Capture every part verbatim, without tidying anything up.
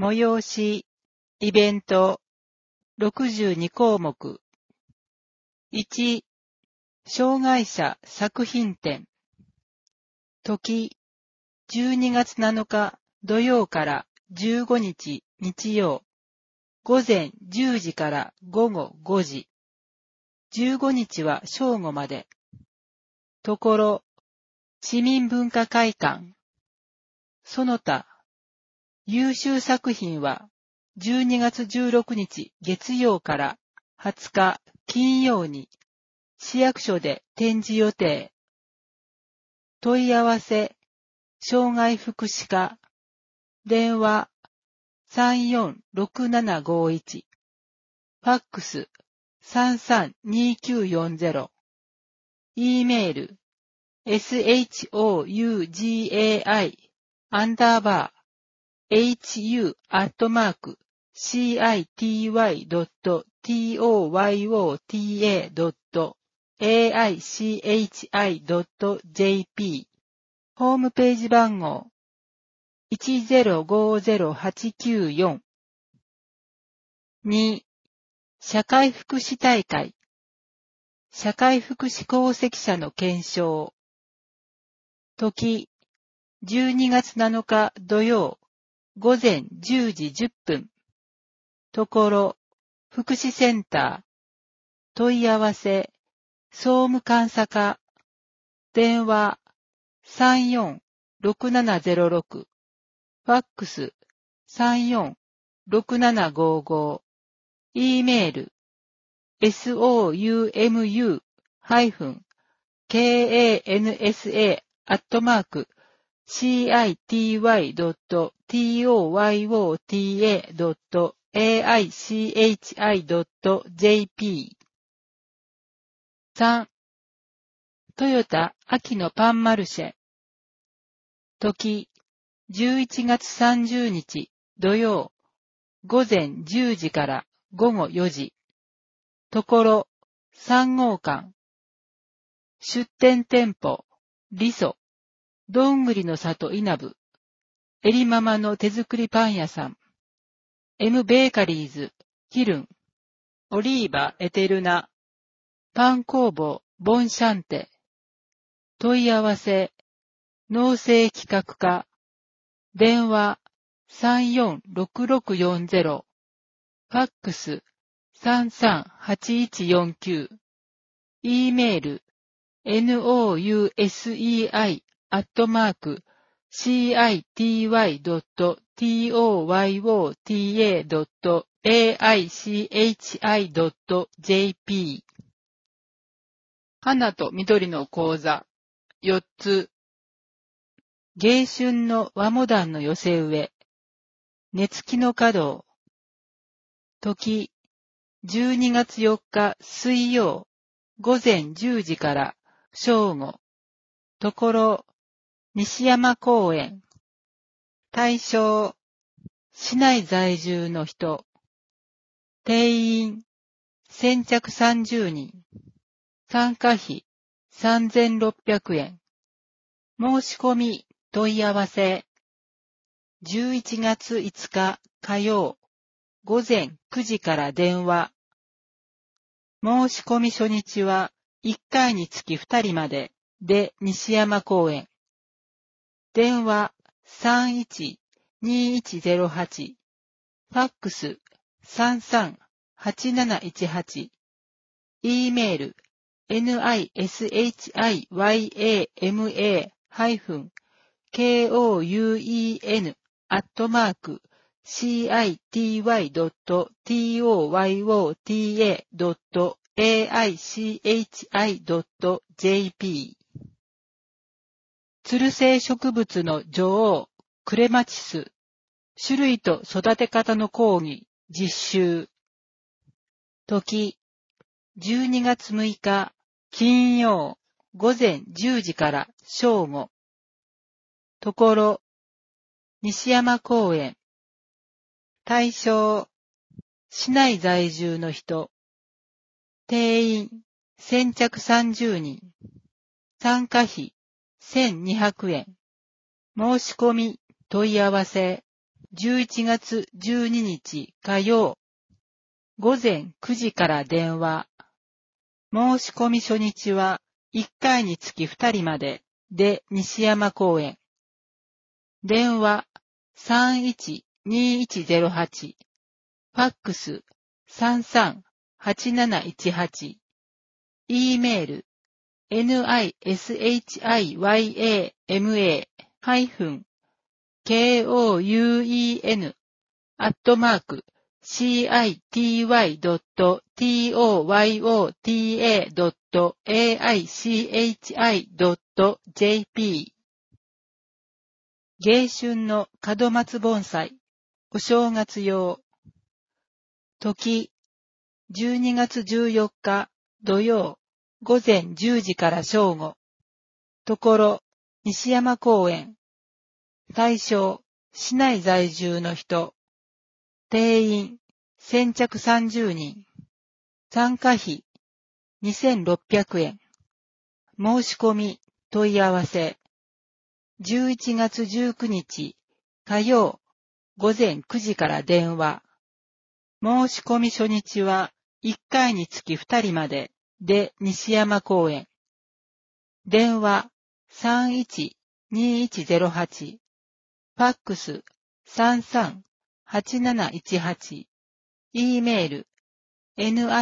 催し、イベント、ろくじゅうにこうもく。いち、障害者作品展。時、じゅうにがつなのか土曜からじゅうごにち日曜、午前じゅうじから午後ごじ。じゅうごにちは正午まで。ところ、市民文化会館。その他、優秀作品はじゅうにがつじゅうろくにち月曜からはつか金曜に市役所で展示予定。問い合わせ、障害福祉課、電話さんよんろくななごいち、ファックスさんさんにきゅうよんゼロ、E メール shougai アンダーバー hu アットマーク city.toyota.aichi.jp ホームページ番号 いちゼロごゼロはちきゅうよん。に、社会福祉大会。社会福祉功績者の検証。時、じゅうにがつなのか土曜、午前じゅうじじゅっぷん。ところ、福祉センター。問い合わせ、総務監査課。電話、さんよんろくななゼロろく。ファックス、さんよんろくななごご。E メール、soumu-kansa アットマーク city.toyota.aichi.jp さん、トヨタ秋のパンマルシェ。時、じゅういちがつさんじゅうにち土曜、午前じゅうじから午後よじ。ところ、さんごうかん。出店店舗、リソ、どんぐりの里稲部、エリママの手作りパン屋さん、M ベーカリーズ、ヒルン、オリーバエテルナ、パン工房、ボンシャンテ。問い合わせ、農政企画課、電話さんよんろくろくよんゼロ、ファックスさんさんはちいちよんきゅう、E メール、nousei アットマーク city.toyota.aichi.jp 花と緑の講座よっつ。迎春の和モダンの寄せ植え。根付きの華道。時、じゅうにがつよっか水曜、午前じゅうじから正午。ところ、西山公園。対象、市内在住の人。定員、先着さんじゅうにん。参加費、さんぜんろっぴゃくえん。申し込み、問い合わせ。じゅういちがついつか火曜、午前くじから電話。申し込み初日はいっかいにつきふたりまでで西山公園。電話さんいちにいちゼロはち。ファックスさんさんはちなないちはち。E メール nisiyama-kouen アットマーク city.toyota.aichi.jp つる性植物の女王、クレマチス。種類と育て方の講義、実習。時、じゅうにがつむいか、金曜、午前じゅうじから正午。ところ、西山公園。対象、市内在住の人。定員、先着さんじゅうにん。参加費、せんにひゃくえん。申し込み、問い合わせ。 じゅういちがつじゅうににち火曜、午前くじから電話。申し込み初日はいっかいにつきふたりまでで西山公園。電話 さんいちにいちゼロはち、ファックス さんさんはちなないちはち、E メール ニシヤマ kouen アットマーク シーアイティーワイドットトヨタドットエーアイシーエイチアイドットジェーピー 迎春の門松盆栽お正月用時じゅうにがつじゅうよっか土曜午前じゅうじから正午ところ西山公園対象市内在住の人定員先着さんじゅうにん参加費にせんろっぴゃくえん申し込み問い合わせじゅういちがつじゅうくにち火曜午前くじから電話申し込み初日はいっかいにつきふたりまでで西山公園電話 さんいちにいちゼロはち ファックス さんさんはちなないちはち E メール ニシヤマ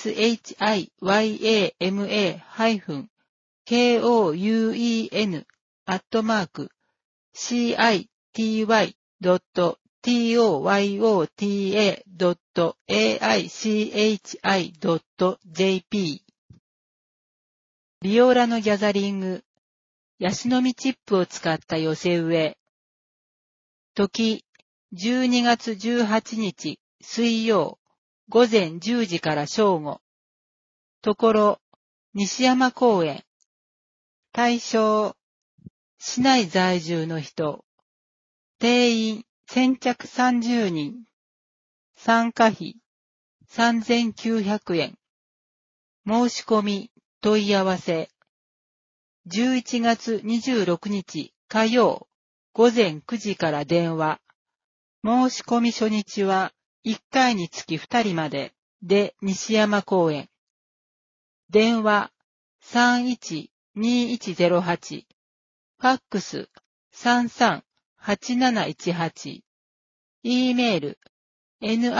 kouen アットマーク シーアイティーワイドットトヨタドットエーアイシーエイチアイドットジェーピー ビオラのギャザリングヤシの実チップを使った寄せ植え時じゅうにがつじゅうはちにち水曜午前じゅうじから正午ところ西山公園対象市内在住の人定員先着さんじゅうにん参加費さんぜんきゅうひゃくえん申し込み問い合わせじゅういちがつにじゅうろくにち火曜午前くじから電話申し込み初日はいっかいにつきふたりまでで西山公園電話 さんいちにいちゼロはち ファックス さんさんはちなないちはち E メール ニシヤマ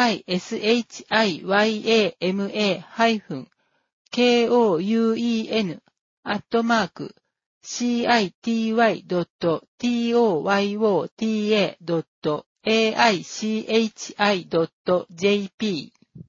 kouen アットマーク シーアイティーワイドットトヨタドットエーアイシーエイチアイドットジェーピー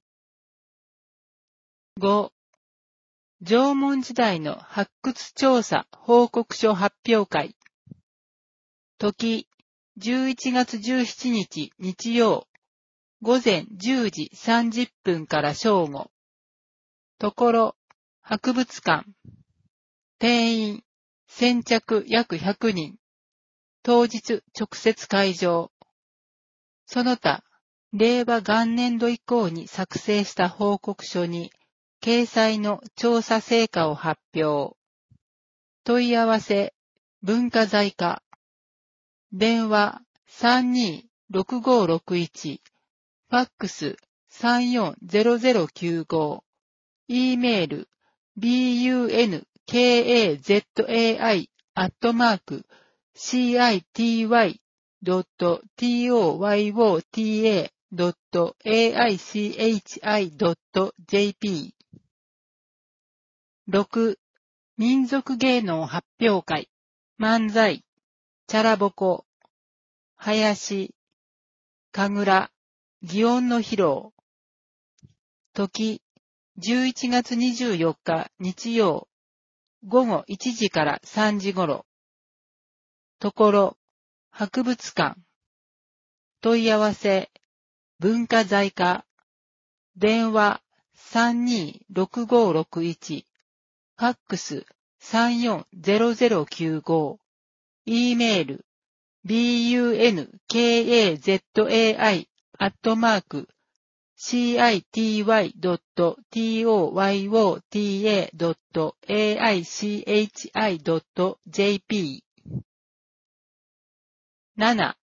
ご. 縄文時代の発掘調査報告書発表会時じゅういちがつじゅうしちにち日曜午前じゅうじさんじゅっぷんから正午ところ博物館定員先着約ひゃくにん当日直接会場その他令和元年度以降に作成した報告書に掲載の調査成果を発表問い合わせ文化財課電話 さんにーろくごろくいち ファックス さんよんゼロゼロきゅうご E メール ビーユーエヌケーエーゼットエーアイ アットマーク シーアイティーワイドットトヨタドットエーアイシーエイチアイドットジェーピー ろく. 民族芸能発表会漫才チャラボコ林神楽祇園の披露時じゅういちがつにじゅうよっか日曜午後いちじからさんじごろところ博物館問い合わせ文化財課電話 さんにーろくごろくいち ファックス さんよんゼロゼロきゅうご E メール ビーユーエヌケーエーゼットエーアイ アットマーク シーアイティーワイドットトヨタドットエーアイシーエイチアイドットジェーピー なな.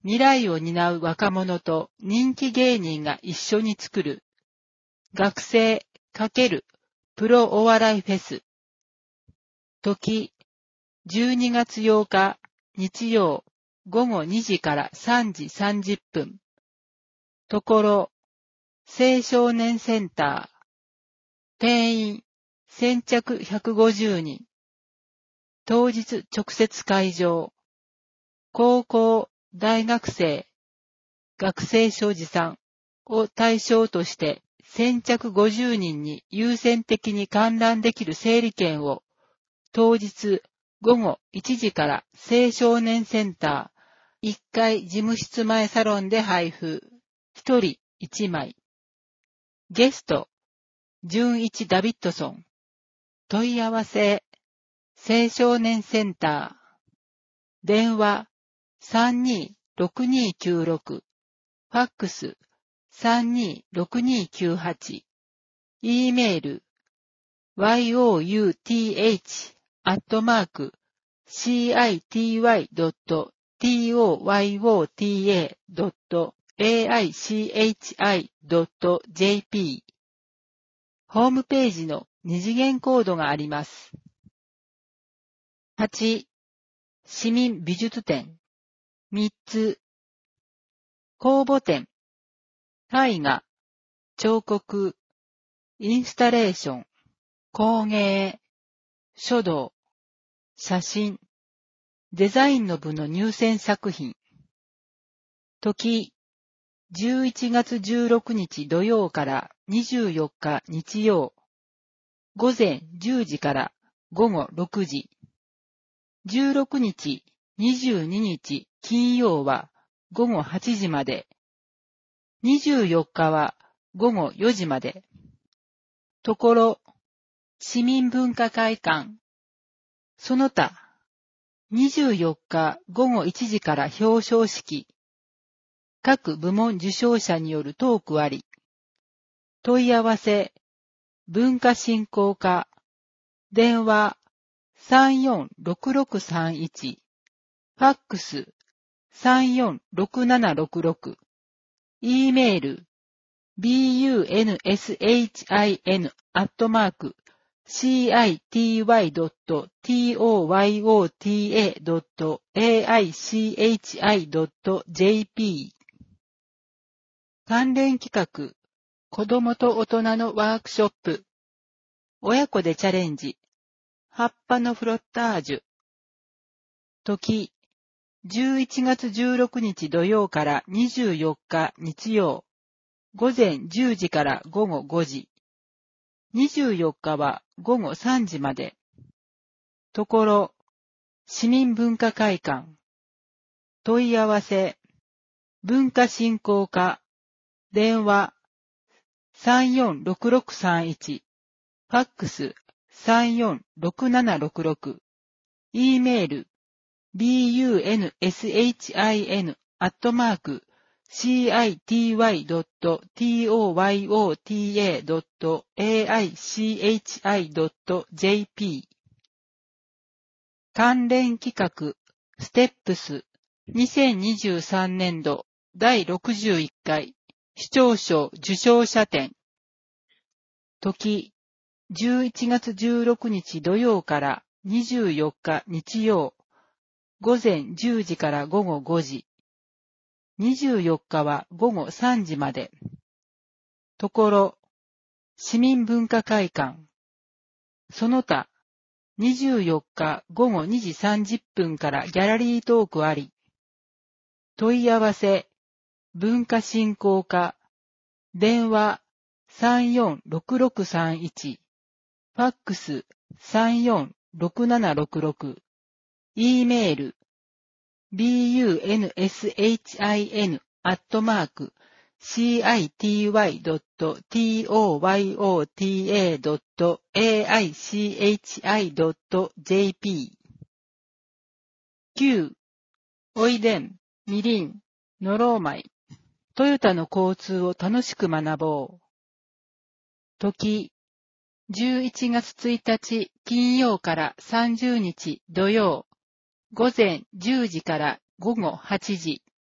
未来を担う若者と人気芸人が一緒に作る学生×プロお笑いフェス。時、じゅうにがつようか日曜ごごにじからさんじさんじゅっぷん。ところ、青少年センター。定員、先着ひゃくごじゅうにん。当日直接会場。高校、大学生、学生所持さんを対象として先着ごじゅうにんに優先的に観覧できる整理券を当日ごごいちじから青少年センターいっかい事務室前サロンで配布。ひとりいちまい。ゲスト、純一ダビッドソン。問い合わせ、青少年センター。電話、さんにーろくにーきゅうろく。ファックス、さんにーろくにーきゅうはち。E メール、ヨート アットマーク、シーアイティーワイドットトヨタドットエーアイシーエイチアイドットジェーピー。ホームページの二次元コードがあります。はち. 市民美術展。みっつ。公募展。絵画、彫刻、インスタレーション、工芸、書道、写真、デザインの部の入選作品。時、じゅういちがつじゅうろくにち土曜からにじゅうよっか日曜、午前じゅうじからごごろくじ。じゅうろくにち、にじゅうににち金曜はごごはちじまで。にじゅうよっかはごごよじまで。ところ、市民文化会館。その他、にじゅうよっかごごいちじから表彰式。各部門受賞者によるトークあり。問い合わせ、文化振興課。電話、さんよんろくろくさんいち。ファックス、さんよんろくななろくろく。E メール、bunsin アットマーク、シーアイティーワイドットトヨタドットエーアイシーエイチアイドットジェーピー。関連企画、子供と大人のワークショップ。親子でチャレンジ。葉っぱのフロッタージュ。時、じゅういちがつじゅうろくにち土曜からにじゅうよっか日曜。午前じゅうじからごごごじ。にじゅうよっかはごごさんじまで。ところ、市民文化会館。問い合わせ、文化振興課。電話、さんよんろくろくさんいち。ファックス、さんよんろくななろくろく。E メール、bunsin アットマーク、シーアイティーワイドットトヨタドットエーアイシーエイチアイドットジェーピー。関連企画、ステップス、にせんにじゅうさんねんどだいろくじゅういっかい、市長賞受賞者展。時、じゅういちがつじゅうろくにち土曜からにじゅうよっか日曜、午前じゅうじからごごごじ。にじゅうよっかはごごさんじまで。ところ、市民文化会館。その他、にじゅうよっかごごにじさんじゅっぷんからギャラリートークあり。問い合わせ、文化振興課。電話、さんよんろくろくさんいち。ファックス、さんよんろくななろくろく。E メール、bunsin アットマーク、シーアイティーワイドットトヨタドットエーアイシーエイチアイドットジェーピー。きゅう. おいでん、みりん、のろうまい。トヨタの交通を楽しく学ぼう。時、じゅういちがつついたち金曜からさんじゅうにち土曜、午前じゅうじからごごはちじ。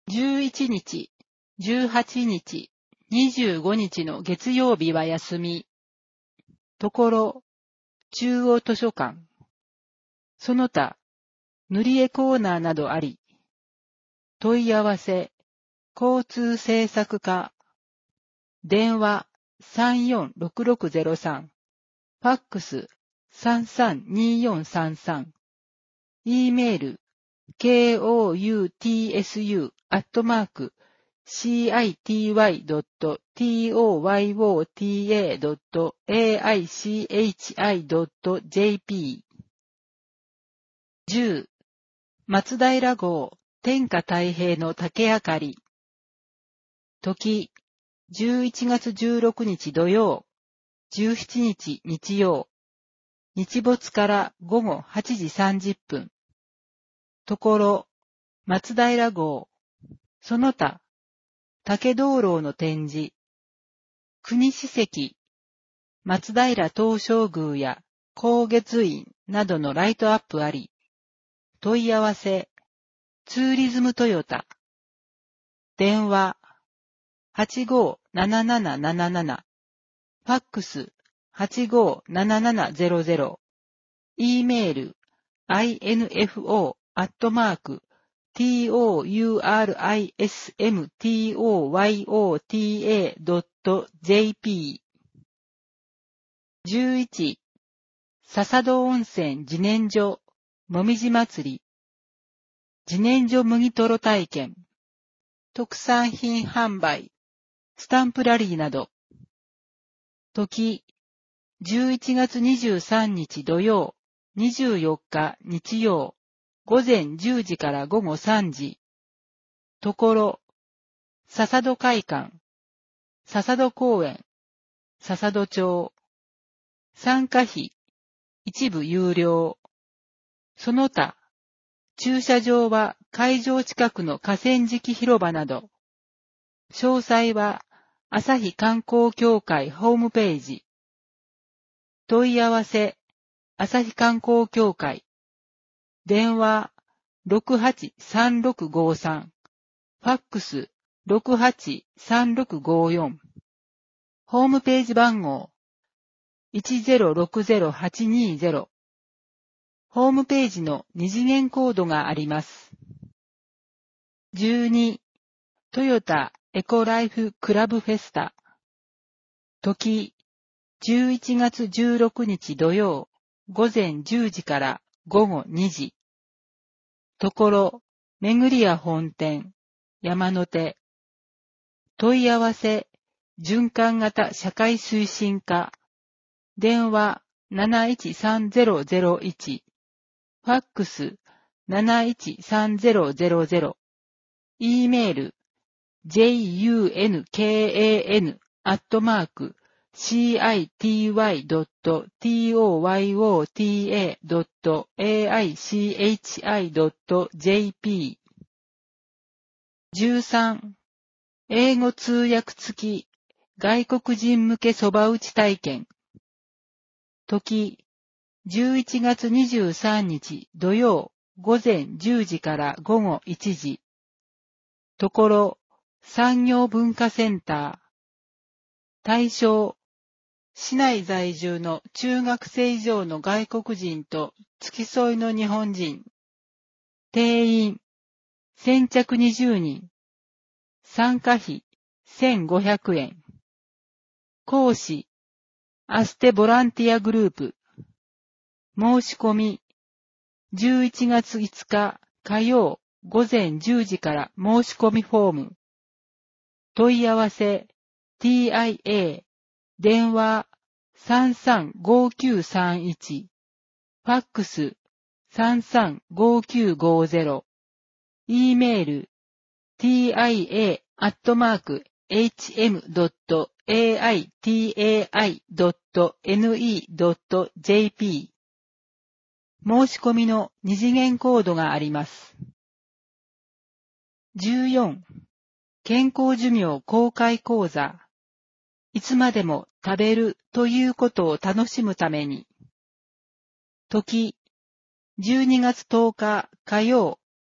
じゅういちにち、じゅうはちにち、にじゅうごにちの月曜日は休み。ところ、中央図書館。その他、塗り絵コーナーなどあり。問い合わせ、交通政策課。電話 さんよんろくろくゼロさん。ファックス さんさんによんさんさん。E メール、koutsu アットマーク city.toyota.aichi.jp じゅう松平号天下太平の竹あかり時じゅういちがつじゅうろくにち土曜じゅうしちにち日曜日没からごごはちじさんじゅっぷんところ松平号その他竹灯籠の展示国史跡松平東照宮や光月院などのライトアップあり問い合わせツーリズムトヨタ電話 はちごーなななななななな ファックス はちごーななななゼロゼロ E メール アイエヌエフオー アットマーク tourismtoyota.jp じゅういち笹戸温泉自然所もみじ祭り自然所麦とろ体験特産品販売スタンプラリーなど時じゅういちがつにじゅうさんにち土曜にじゅうよっか日曜午前じゅうじから午後さんじところ笹戸会館笹戸公園笹戸町参加費一部有料その他駐車場は会場近くの河川敷広場など詳細は朝日観光協会ホームページ問い合わせ朝日観光協会電話 ろくはちさんろくごさん ファックス ろくはちさんろくごよんホームページ番号 いちゼロろくゼロはちにゼロホームページの二次元コードがあります。じゅうにトヨタエコライフクラブフェスタ時じゅういちがつじゅうろくにち土曜午前じゅうじから午後にじところめぐりや本店山手問い合わせ循環型社会推進課電話なないちさんゼロゼロいちファックスなないちさんゼロゼロゼロ E メール ジェイユーエヌケーエーエヌ アットマーク シーアイティーワイドットトヨタドットエーアイシーエイチアイドットジェーピー じゅうさん英語通訳付き外国人向けそば打ち体験時じゅういちがつにじゅうさんにち土曜午前じゅうじから午後いちじところ産業文化センター対象市内在住の中学生以上の外国人と付き添いの日本人定員先着にじゅうにん参加費せんごひゃくえん講師アステボランティアグループ申し込みじゅういちがついつか火曜午前じゅうじから申し込みフォーム問い合わせ ティーアイエー 電話さんさんごきゅうさんいちファックスさんさんごきゅうごゼロ E メール ティーアイエー アットマーク エイチエム ドット エーアイティーエーアイ ドット ネット ドット ジェーピー 申し込みの二次元コードがあります。じゅうよん健康寿命公開講座いつまでも食べるということを楽しむために時じゅうにがつとおか火曜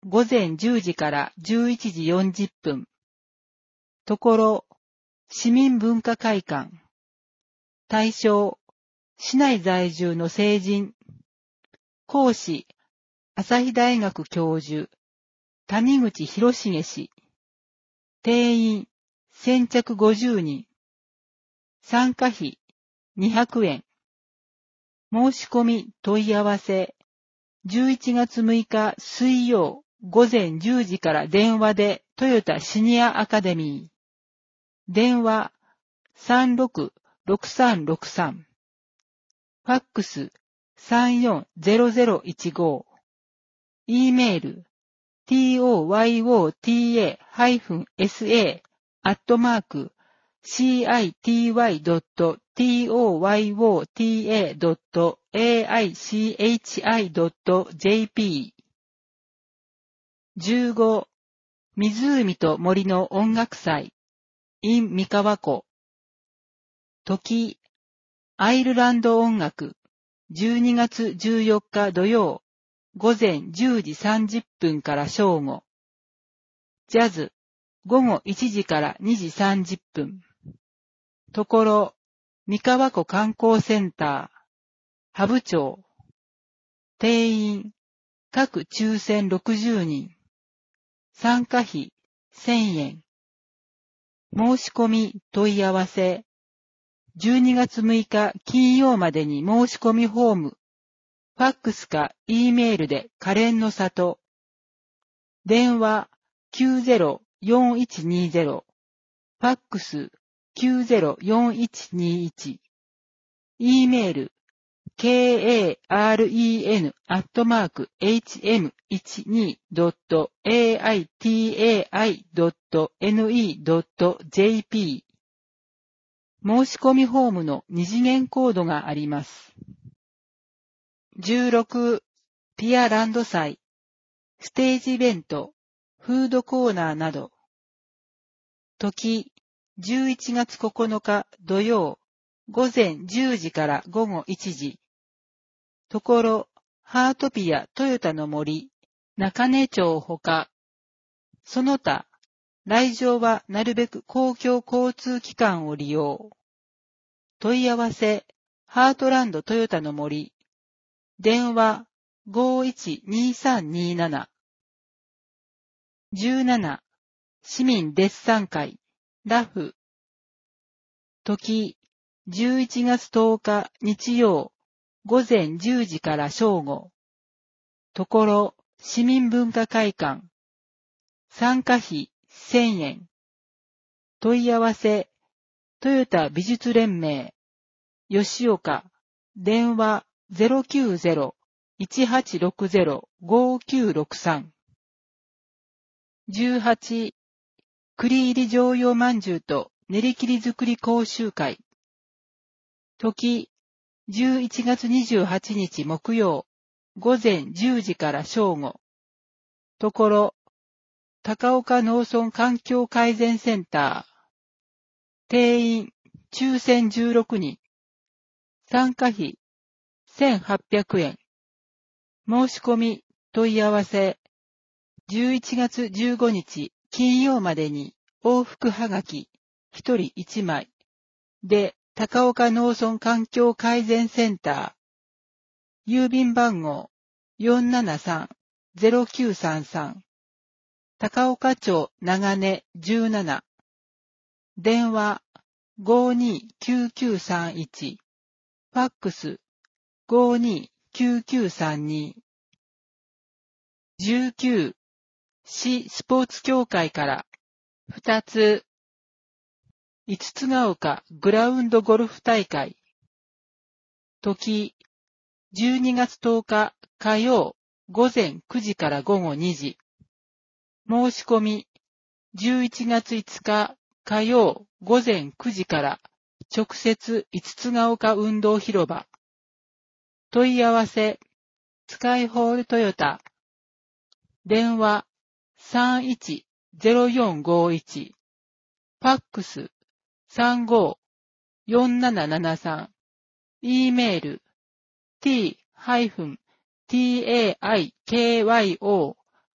午前じゅうじからじゅういちじよんじゅっぷん。ところ、市民文化会館。対象、市内在住の成人。講師、朝日大学教授、谷口博重氏。定員、先着ごじゅうにん。参加費、にひゃくえん。申し込み問い合わせ、じゅういちがつむいか水曜午前じゅうじから電話でトヨタシニアアカデミー。電話 さんろくろくさんろくさん。ファックス さんよんゼロゼロいちご。E メール トヨタ アットマーク シーアイティーワイドットトヨタドットエーアイシーエイチアイドットジェーピー。じゅうご、湖と森の音楽祭 in 三河湖。時、アイルランド音楽じゅうにがつじゅうよっか土曜午前じゅうじさんじゅっぷんから正午。ジャズ午後いちじからにじさんじゅっぷん。ところ、三河湖観光センター、ハブ町。定員、各抽選ろくじゅうにん。参加費、せんえん。申し込み問い合わせ、じゅうにがつむいか金曜までに申し込みフォーム、ファックスか E メールでカレンの里。電話きゅうゼロよんいちにゼロ。ファックスきゅうゼロよんいちにいち。E メール ケーエーアールイーエヌ アットマーク エイチエムじゅうに ドット エーアイティーエーアイ ドット エヌイー ドット ジェーピー。申し込みフォームの二次元コードがあります。じゅうろく、ピアランド祭、ステージイベント、フードコーナーなど。時、じゅういちがつここのか土曜、午前じゅうじから午後いちじ。ところ、ハートピアトヨタの森、中根町ほか。その他、来場はなるべく公共交通機関を利用。問い合わせ、ハートランドトヨタの森。電話ごいちにさんになな。じゅうなな、市民デッサン会、ラフ。時、じゅういちがつとおか日曜、午前じゅうじから正午。ところ、市民文化会館。参加費せんえん。問い合わせ、トヨタ美術連盟、吉岡、電話 ゼロきゅうゼロ いちはちろくゼロ ごきゅうろくさん。じゅうはち、栗入り常用まんじゅうと練り切り作り講習会。時、じゅういちがつにじゅうはちにち木曜、午前じゅうじから正午。ところ、高岡農村環境改善センター。定員、抽選じゅうろくにん。参加費、せんはっぴゃくえん。申し込み、問い合わせ。じゅういちがつじゅうごにち金曜までに往復はがきひとりいちまいで高岡農村環境改善センター郵便番号 よんななさんゼロきゅうさんさん 高岡町長根じゅうなな電話 ごにきゅうきゅうさんいち ファックス ごにきゅうきゅうさんに じゅうきゅう市スポーツ協会からふたつ、五つが丘グラウンドゴルフ大会。時、じゅうにがつとおか火曜午前くじから午後にじ。申し込み、じゅういちがついつか火曜午前くじから直接五つが丘運動広場。問い合わせ、スカイホールトヨタ。電話さんいちゼロよんごいち。ファックスさんごよんななななさん。E メール t-taikyo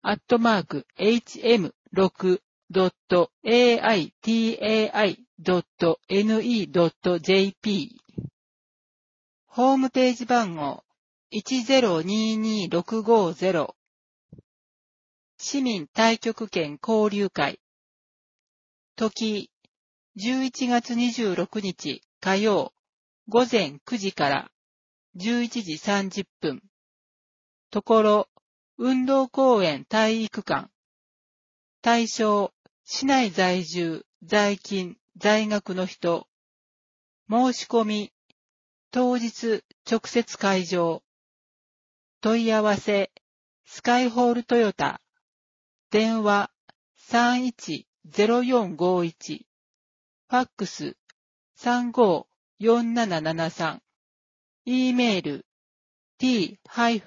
アットマーク、エイチエムシックス ドット エーアイティーエーアイ ドット エヌイー ドット ジェーピー。ホームページ番号 いちゼロにーにーろくごゼロ。市民太極拳交流会。時、じゅういちがつにじゅうろくにち火曜、午前くじからじゅういちじさんじゅっぷん。ところ、運動公園体育館。対象、市内在住、在勤、在学の人。申し込み、当日直接会場。問い合わせ、スカイホールトヨタ。電話、さんいちゼロよんごいち。ファックス、さんごよんななななさん。E メール、t-taikyo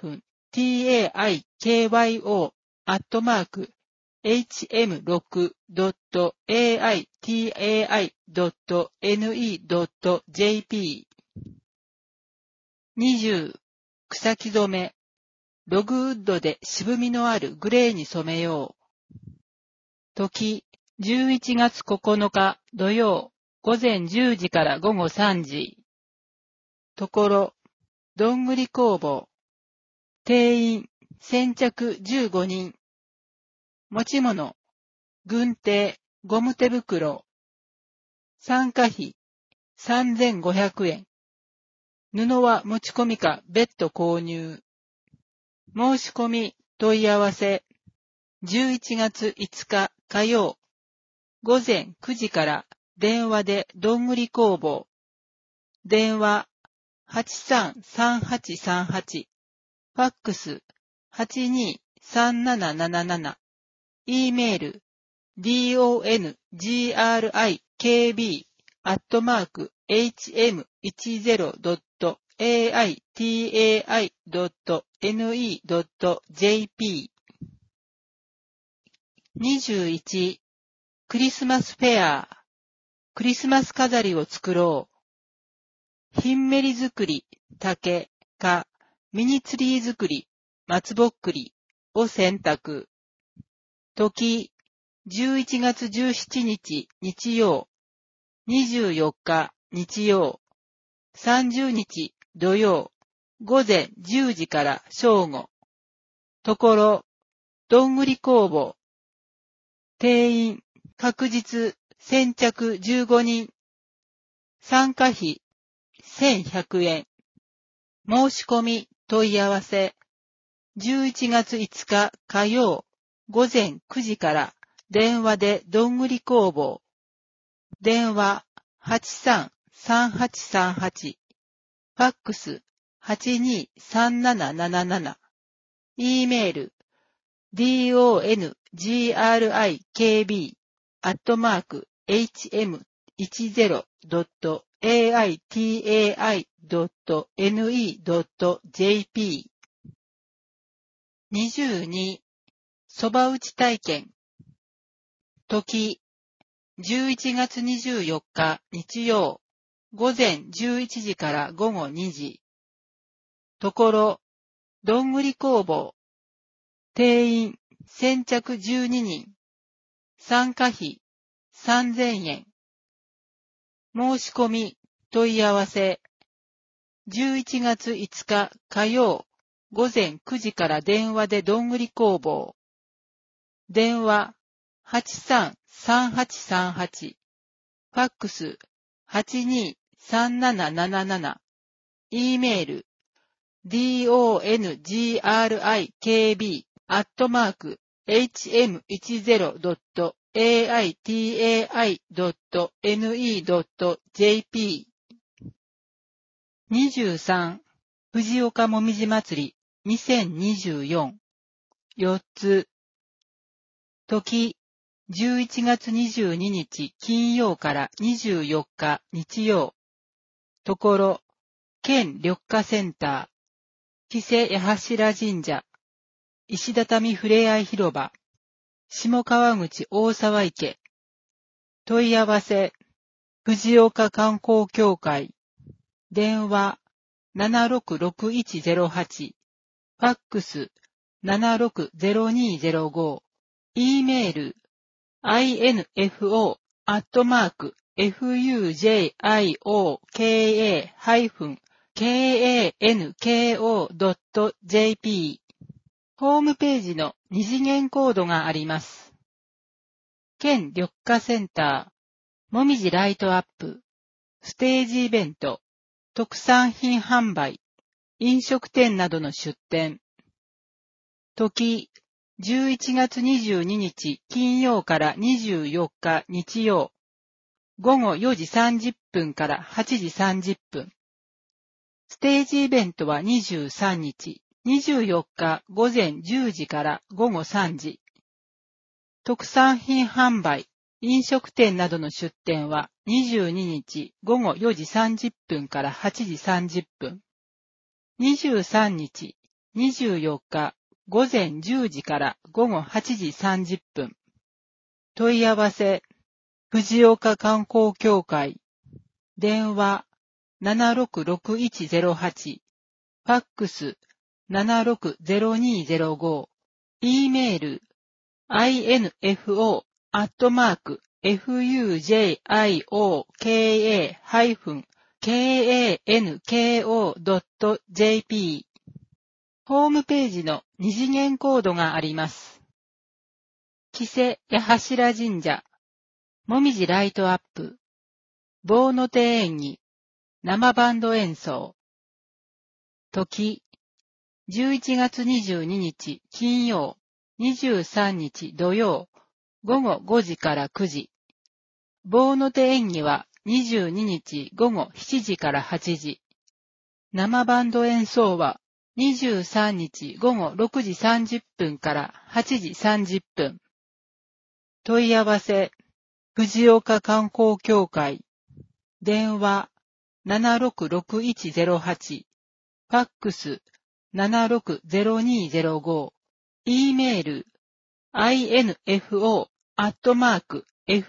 アットマーク、エイチエムシックス ドット エーアイティーエーアイ ドット エヌイー ドット ジェーピー。にじゅう、草木染め。ログウッドで渋みのあるグレーに染めよう。時、じゅういちがつここのか土曜、午前じゅうじから午後さんじ。ところ、どんぐり工房。定員、先着じゅうごにん。持ち物、軍手、ゴム手袋。参加費、さんぜんごひゃくえん。布は持ち込みか別途購入。申し込み、問い合わせ。じゅういちがついつか火曜。午前くじから電話でどんぐり工房。電話 はちさんさんはちさんはち。ファックス はちにーさんなななななな。E メール ドングリ アットマーク エイチエムテン ドット エーアイティーエーアイ ドット エヌイー ドット ジェーピー。にじゅういち、クリスマスフェア。クリスマス飾りを作ろう。ヒンメリ作り、竹、か、ミニツリー作り、松ぼっくりを選択。時、じゅういちがつじゅうしちにち日曜、にじゅうよっか日曜、さんじゅうにち土曜、午前じゅうじから正午。ところ、どんぐり工房。定員、確実、先着じゅうごにん。参加費、せんひゃくえん。申し込み、問い合わせ。じゅういちがついつか火曜、午前くじから電話でどんぐり工房。電話 はちさんさんはちさんはち。ファックス はちにーさんなななななな。E メール ドングリ アットマーク エイチエムテン ドット エーアイティーエーアイ ドット エヌイー ドット ジェーピー。にじゅうに、そば打ち体験。時、じゅういちがつにじゅうよっか日曜、午前じゅういちじから午後にじ。ところ、どんぐり工房。定員、先着じゅうににん。参加費、さんぜんえん。申し込み、問い合わせ。じゅういちがついつか火曜、午前くじから電話でどんぐり工房。電話 はちさんさんはちさんはち。ファックス はちにーさんなななななな。E メール ドングリ アットマーク エイチエムテン ドット エーアイティーエーアイ ドット エヌイー ドット ジェーピー。にじゅうさん、藤岡もみじ祭りにせんにじゅうよん。よっつ。時、じゅういちがつにじゅうににち金曜からにじゅうよっか日曜。ところ、県緑化センター、木瀬八柱神社、石畳ふれあい広場、下川口大沢池。問い合わせ、藤岡観光協会。電話ななろくろくいちゼロはち。ファックスななろくゼロにゼロご、E メール、info アットマーク fujioka-kanko.jp ホームページの二次元コードがあります。県緑化センター、もみじライトアップ、ステージイベント、特産品販売、飲食店などの出店。時、じゅういちがつにじゅうににち金曜からにじゅうよっか日曜、ごごよじさんじゅっぷんからはちじさんじゅっぷん。ステージイベントはにじゅうさんにち、にじゅうよっかごぜんじゅうじからごごさんじ。特産品販売、飲食店などの出店はにじゅうににちごごよじさんじゅっぷんからはちじさんじゅっぷん。にじゅうさんにち、にじゅうよっかごぜんじゅうじからごごはちじさんじゅっぷん。問い合わせ、藤岡観光協会。電話、ななろくろくいちゼロはち。ファックス、ななろくゼロにゼロご。E メール、info アットマーク fujioka-kanko.jp ホームページの二次元コードがあります。木瀬八柱神社、もみじライトアップ、棒の手演技、生バンド演奏。時、じゅういちがつにじゅうににち金曜、にじゅうさんにち土曜、ごごごじからくじ。棒の手演技はにじゅうににちごごしちじからはちじ。生バンド演奏はにじゅうさんにちごごろくじさんじゅっぷんからはちじさんじゅっぷん。問い合わせ、藤岡観光協会。電話、ななろくろくいちゼロはち。ファックス、ななろくゼロにゼロご。E メール、info アットマーク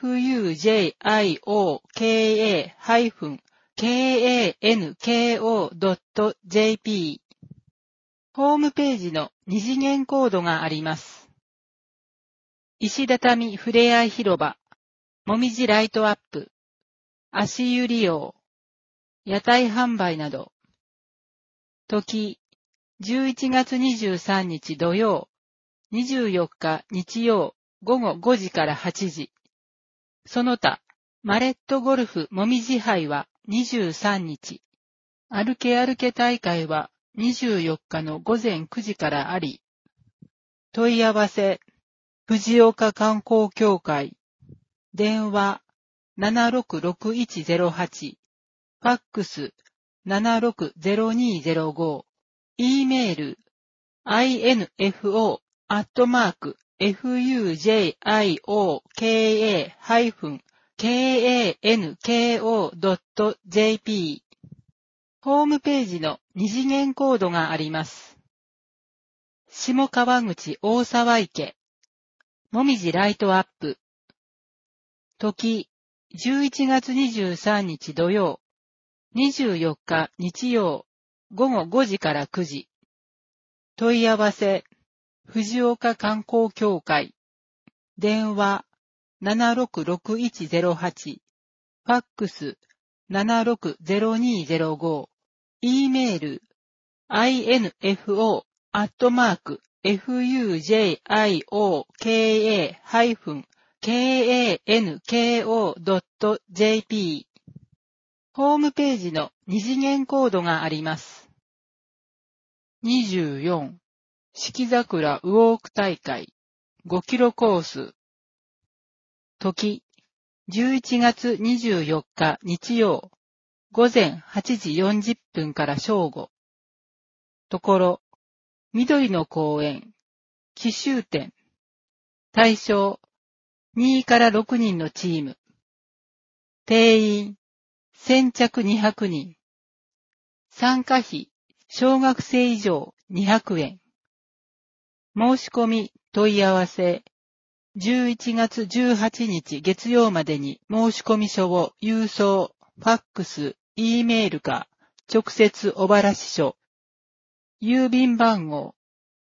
fujioka-kanko.jp ホームページの二次元コードがあります。石畳ふれあい広場、もみじライトアップ、足湯利用、屋台販売など。時、じゅういちがつにじゅうさんにち土曜、にじゅうよっか日曜、ごごごじからはちじ。その他、マレットゴルフもみじ杯はにじゅうさんにち。歩け歩け大会はにじゅうよっかのごぜんくじからあり。問い合わせ、藤岡観光協会。電話、ななろくろくいちゼロはち。ファックス、ななろくゼロにゼロご。E メール、info アットマーク fujioka-kanko.jp ホームページの二次元コードがあります。下川口大沢池、もみじライトアップ。時、じゅういちがつにじゅうさんにち土曜、にじゅうよっか日曜、ごごごじからくじ。問い合わせ、藤岡観光協会。電話、ななろくろくいちゼロはち。ファックス、ななろくゼロにゼロご。E メール、info アットマーク fujioka-kanko.jp ホームページの二次元コードがあります。にじゅうよん、四季桜ウォーク大会ごキロコース。時、じゅういちがつにじゅうよっか日曜、ごぜんはちじよんじゅっぷんから正午。ところ、緑の公園、奇襲展。対象、にからろくにんのチーム。定員、先着にひゃくにん。参加費、小学生以上にひゃくえん。申し込み、問い合わせ、じゅういちがつじゅうはちにち月曜までに申込書を郵送、ファックス、E メールか、直接小原支所。郵便番号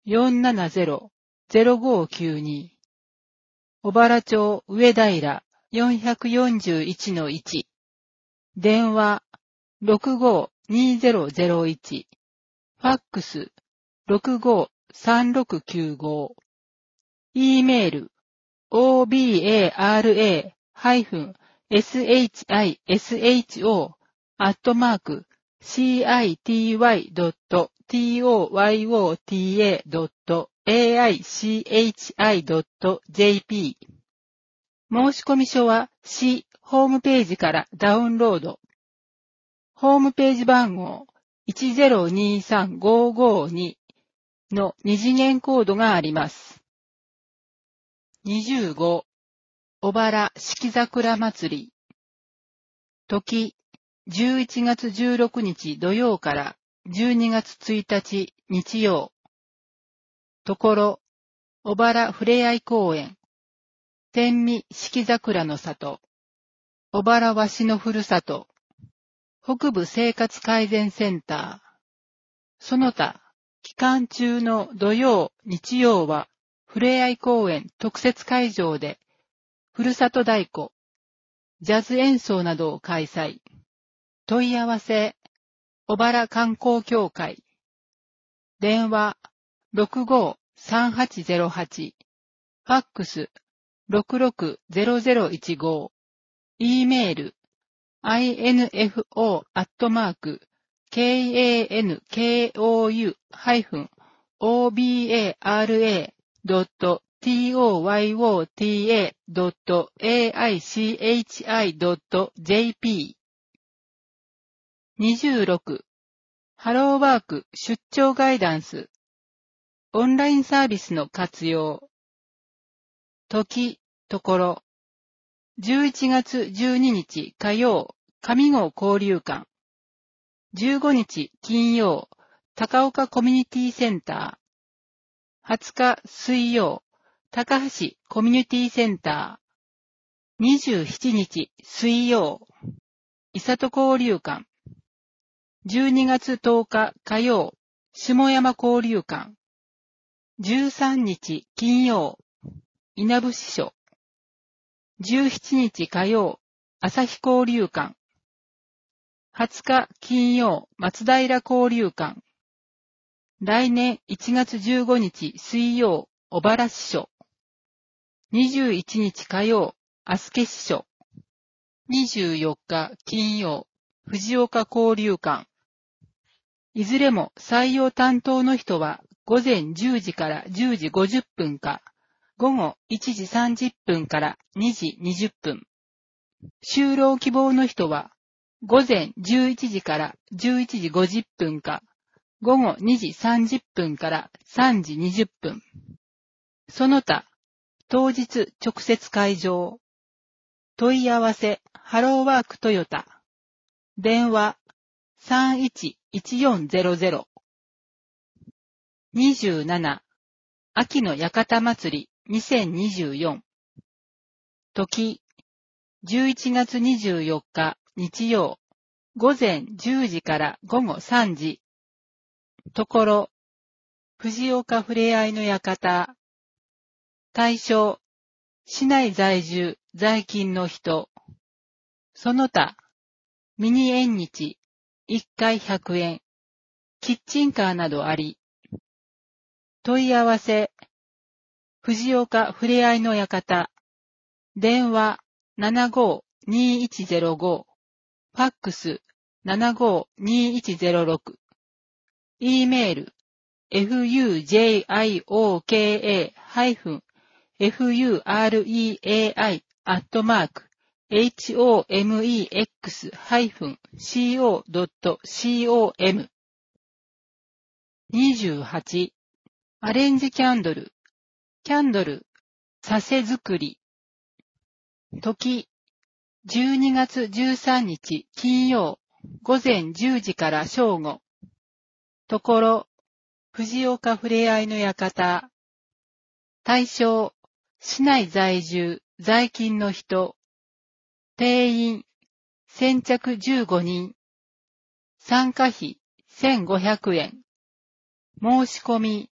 よんななゼロ ゼロごきゅうに。小原町上平 よんよんいちのいち。電話 ろくごーにーぜろぜろいち。ファックス ろくごーさんろくきゅうご。E メール オービーエーアールエーエスエイチアイエスエイチオー アットマーク シーアイティーワイドットトヨタドットエーアイシーエイチアイドットジェーピー。申込書は市ホームページからダウンロード。ホームページ番号 いちゼロにさんごごに の二次元コードがあります。にじゅうご、小原四季桜祭り。時、じゅういちがつじゅうろくにち土曜からじゅうにがつついたち日曜。ところ、小原ふれあい公園。天美四季桜の里。小原わしのふるさと。北部生活改善センター。その他、期間中の土曜、日曜は、ふれあい公園特設会場で、ふるさと太鼓、ジャズ演奏などを開催。問い合わせ、小原観光協会。電話、ろくごーさんはちゼロはち。ファックス、ろくろくゼロゼロいちご。E メール、アイエヌエフオー アットマーク、ケーエーエヌケーオーユー ハイフン オービーエーアールエー ドット トヨタ ドット エーアイシーエイチアイ ドット ジェーピー。にじゅうろく、ハローワーク出張ガイダンス。オンラインサービスの活用。時、ところ。じゅういちがつじゅうににち火曜、上郷交流館。じゅうごにち金曜、高岡コミュニティセンター。はつか水曜、高橋コミュニティセンター。にじゅうしちにち水曜、伊里交流館。じゅうにがつとおか火曜、下山交流館。じゅうさんにち金曜、稲伏署。じゅうしちにち火曜、朝日交流館。はつか金曜、松平交流館。来年いちがつじゅうごにち水曜、小原支所。にじゅういちにち火曜、足助支所。にじゅうよっか金曜、藤岡交流館。いずれも採用担当の人は午前じゅうじからじゅうじごじゅっぷんか、午後いちじさんじゅっぷんからにじにじゅっぷん。就労希望の人は午前じゅういちじからじゅういちじごじゅっぷんか、午後にじさんじゅっぷんからさんじにじゅっぷん。その他、当日直接会場。問い合わせ、ハローワークトヨタ。電話、さんいちいちよんゼロゼロ。にじゅうなな、秋の館祭りにせんにじゅうよん。時、じゅういちがつにじゅうよっか日曜、午前じゅうじから午後さんじ。ところ、藤岡ふれあいの館。対象、市内在住、在勤の人。その他、ミニ縁日、いっかいひゃくえん、キッチンカーなどあり。問い合わせ、藤岡ふれあいの館。電話、ななごーにーいちゼロご。ファックス、ななごーにーいちゼロろく。E メール、フユージェイアイオーケーエー フユーアールイーエーアイ アットマーク エイチオーエムイーエックス シーオー ドット シーオーエム。にじゅうはち、アレンジキャンドル。キャンドル、させ作り。時、じゅうにがつじゅうさんにち金曜、午前じゅうじから正午。ところ、藤岡ふれあいの館。対象、市内在住、在勤の人。定員、先着じゅうごにん。参加費、せんごひゃくえん。申し込み、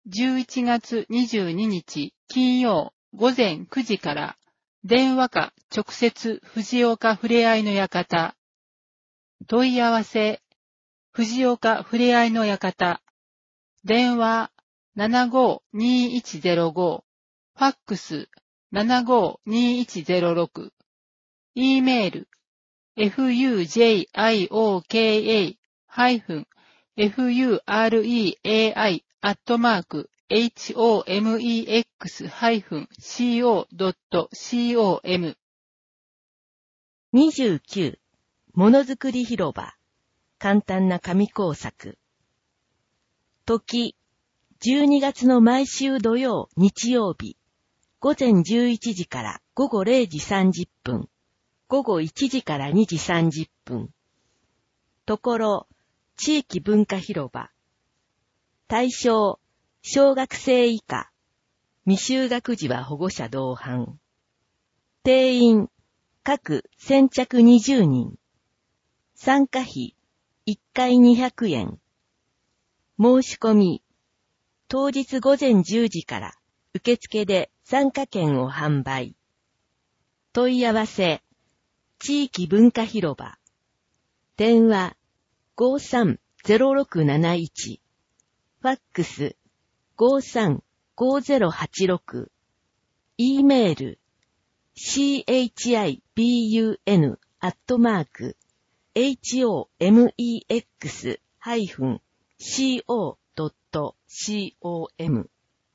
じゅういちがつにじゅうににち金曜午前くじから電話か直接藤岡ふれあいの館。問い合わせ藤岡ふれあいの館。電話 ななごーにーいちゼロご。ファックス ななごーにーいちゼロろく。E メール エフユージェイアイオーケーエー ハイフン エフユーアールイーエーアイ アットマーク エイチオーエムイーエックス ハイフン シーオー ドット シーオーエム。 にじゅうきゅうものづくり広場簡単な紙工作。時じゅうにがつの毎週土曜日曜日午前じゅういちじから午後れいじさんじゅっぷん、午後いちじからにじさんじゅっぷん。ところ、地域文化広場。対象、小学生以下。未就学児は保護者同伴。定員、各先着にじゅうにん。参加費、いっかいにひゃくえん。申し込み、当日午前じゅうじから受付で参加券を販売。問い合わせ、地域文化広場。電話 ごーさんゼロろくなないち。ファックス ごーさんごーゼロはちろく。E メール シーエイチアイビーユーエヌ アットマーク エイチオーエムイーエックス ハイフン シーオー ドット シーオーエム。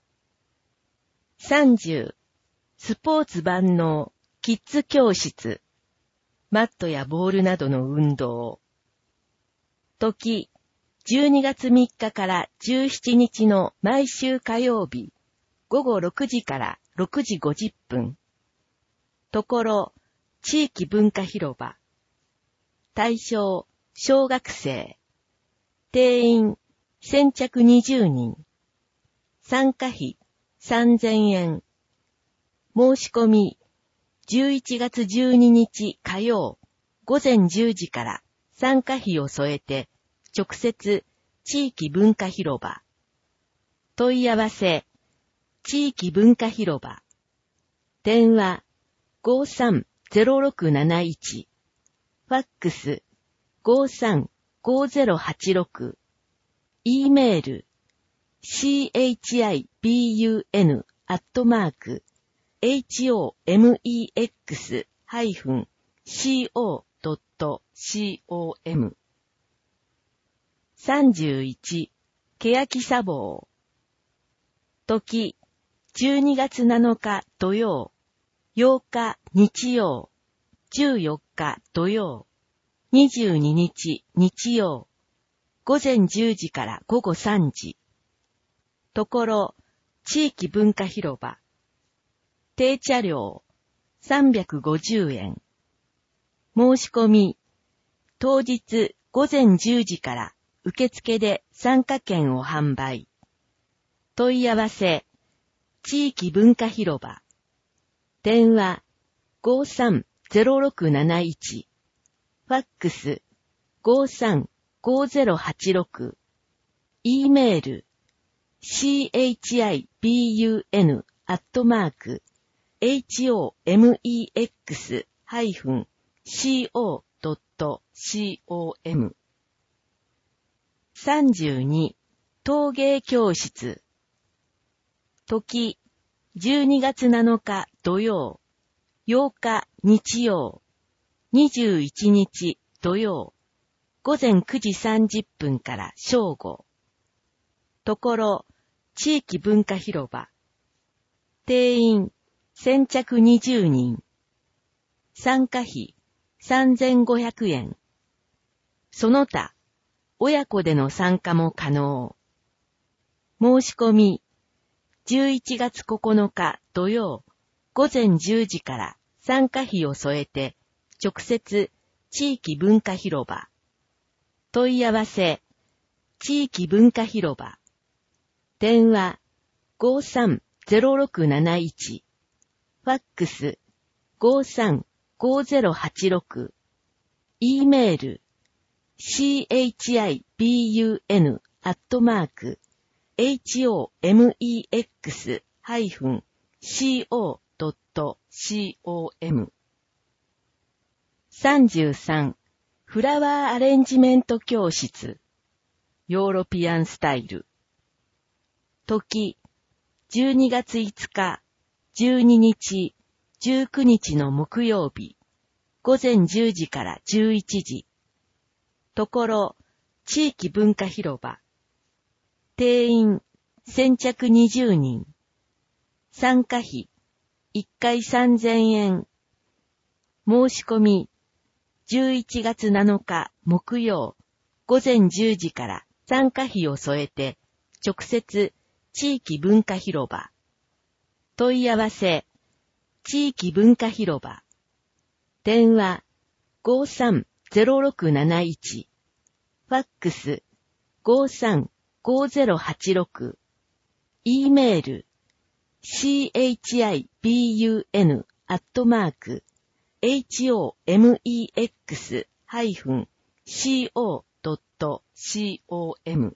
さんじゅうスポーツ万能キッズ教室。マットやボールなどの運動。時、じゅうにがつみっかからじゅうしちにちの毎週火曜日、午後ろくじからろくじごじゅっぷん。ところ、地域文化広場。対象、小学生。定員、先着にじゅうにん。参加費、さんぜんえん。申し込み、じゅういちがつじゅうににち火曜、午前じゅうじから参加費を添えて、直接、地域文化広場。問い合わせ、地域文化広場。電話、ごーさんゼロろくなないち。ファックス、ごーさんごーゼロはちろく。E メール、シーエイチアイビーユーエヌ アットマーク、エイチオーエムイーエックス ハイフン シーオー ドット シーオーエム。さんじゅういち、けやき砂防。時、じゅうにがつなのか土曜、ようか日曜、じゅうよっか土曜、にじゅうににち日曜、午前じゅうじから午後さんじ。ところ、地域文化広場。定茶料、さんびゃくごじゅうえん。申し込み、当日午前じゅうじから受付で参加券を販売。問い合わせ、地域文化広場。電話、ごーさんゼロろくなないち。ファックス、ごーさんごーゼロはちろく。E メール、シーエイチアイビーユーエヌ アットマーク、エイチオーエムイーエックス ハイフン シーオー ドット シーオーエム。さんじゅうに、陶芸教室。時、じゅうにがつなのか土曜、ようか日曜、にじゅういちにち土曜、午前くじさんじゅっぷんから正午。ところ、地域文化広場。定員、先着にじゅうにん。参加費、さんぜんごひゃくえん。その他、親子での参加も可能。申し込み、じゅういちがつここのか土曜、午前じゅうじから参加費を添えて、直接、地域文化広場。問い合わせ、地域文化広場。電話、ごーさんゼロろくなないち。ファックス、ごーさんごーゼロはちろく。E メール、シーエイチアイビーユーエヌ アットマーク、 エイチオーエムイーエックス シーオー ドット シーオーエム。さんじゅうさん. フラワーアレンジメント教室。ヨーロピアンスタイル。時、じゅうにがついつか、じゅうににち、じゅうくにちの木曜日、ごぜんじゅうじからじゅういちじ。ところ、地域文化広場。定員、先着にじゅうにん。参加費、いっかいさんぜんえん。申し込み、じゅういちがつなのか木曜、ごぜんじゅうじから参加費を添えて、直接、地域文化広場。問い合わせ、地域文化広場。電話、ごさんゼロろくなないち。ファックス、ごさんごゼロはちろく。E メール、シーエイチアイビーユーエヌ アットマーク、エイチオーエムイーエックス シーオー ドット シーオーエム。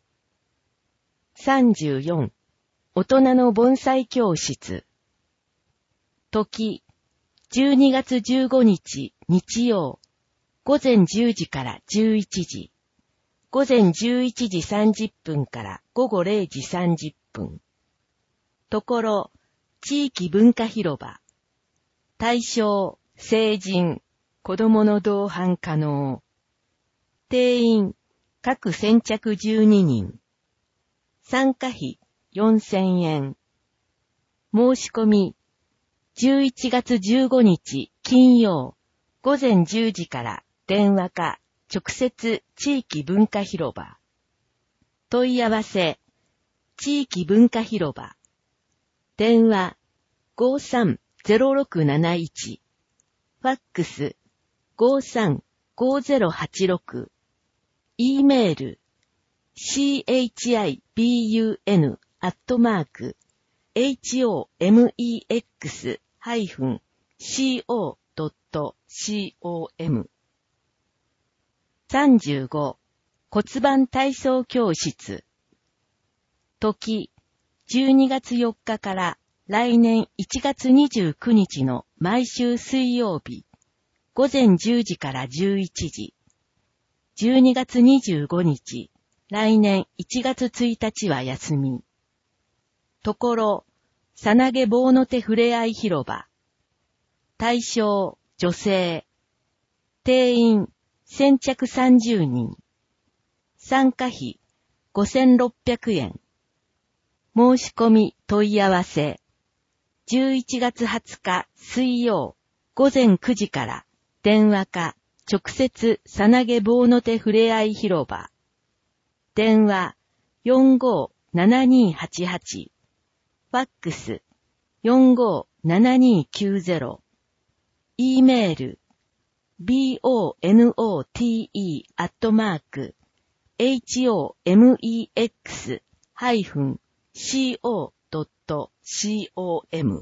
さんじゅうよん. 大人の盆栽教室。時、じゅうにがつじゅうごにち日曜、ごぜんじゅうじからじゅういちじ。ごぜんじゅういちじさんじゅっぷんからごごれいじさんじゅっぷん。ところ、地域文化広場。対象、成人、子供の同伴可能。定員、各先着じゅうににん。参加費、よんせんえん。申し込み、じゅういちがつじゅうごにち金曜、ごぜんじゅうじから電話か、直接地域文化広場。問い合わせ、地域文化広場。電話、ごさんゼロろくなないち。ファックス、ごさんごゼロはちろく。E メール、シーエイチアイビーユーエヌ アットマーク、エイチオーエムイーエックス シーオー ドット シーオーエム。さんじゅうご. 骨盤体操教室。時、じゅうにがつよっかから来年いちがつにじゅうくにちの毎週水曜日、ごぜんじゅうじからじゅういちじ。じゅうにがつにじゅうごにち、来年いちがつついたちは休み。ところ、さなげ棒の手ふれあい広場。対象、女性。定員、先着さんじゅうにん。参加費、ごせんろっぴゃくえん。申し込み問い合わせ。じゅういちがつはつか水曜、ごぜんくじから電話か、直接さなげ棒の手ふれあい広場。電話、よんごーななにーはちはち。ファックス、よんごーななにーきゅうゼロ。E メール、ボノテ アットマーク、エイチオーエムイーエックス シーオー ドット シーオーエム。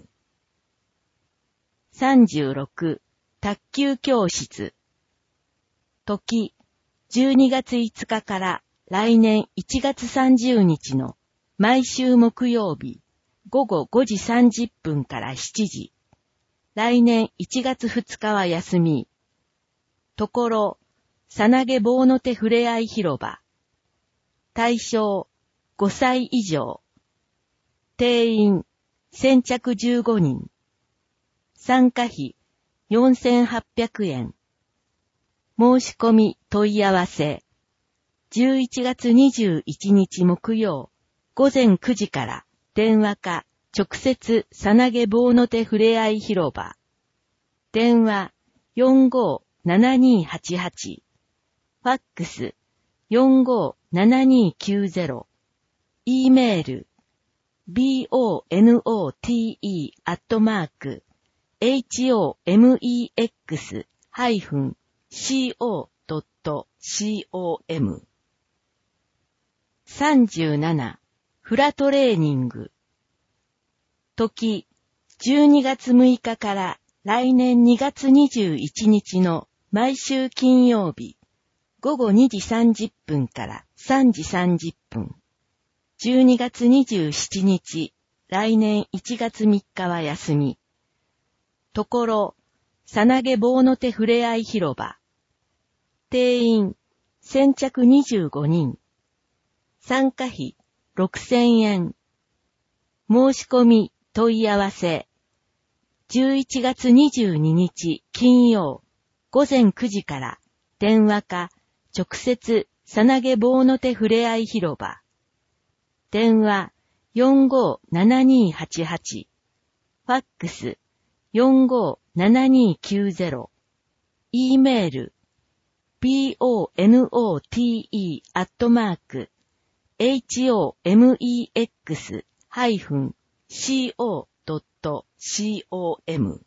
さんじゅうろく. 卓球教室。時、じゅうにがついつかから来年いちがつさんじゅうにちの毎週木曜日、ごごごじさんじゅっぷんからしちじ。来年いちがつふつかは休み。ところ、さなげ棒の手ふれあい広場。対象、ごさい以上。定員、先着じゅうごにん。参加費、よんせんはっぴゃくえん。申し込み問い合わせ。じゅういちがつにじゅういちにち木曜、ごぜんくじから電話か、直接さなげ棒の手ふれあい広場。電話、よんごーななにーはちはち。ファックス、よんごーななにーきゅうゼロ。E メール、ボノテ アットマーク、エイチオーエムイーエックス シーオー ドット シーオーエム。さんじゅうなな. フラトレーニング。時、じゅうにがつむいかから来年にがつにじゅういちにちの毎週金曜日、ごごにじさんじゅっぷんからさんじさんじゅっぷん。 じゅうにがつにじゅうしちにち、来年いちがつみっかは休み。ところ、さなげ棒の手ふれあい広場。定員、先着にじゅうごにん。参加費、ろくせんえん。申し込み、問い合わせ。じゅういちがつにじゅうににち金曜、ごぜんくじから、電話か、直接、さなげ棒の手ふれあい広場。電話、よんごーななにーはちはち。ファックス、よんごーななにーきゅうぜろ。E メール、ポノテアットマーク、ホメックス ハイフン シーオー ドット コム。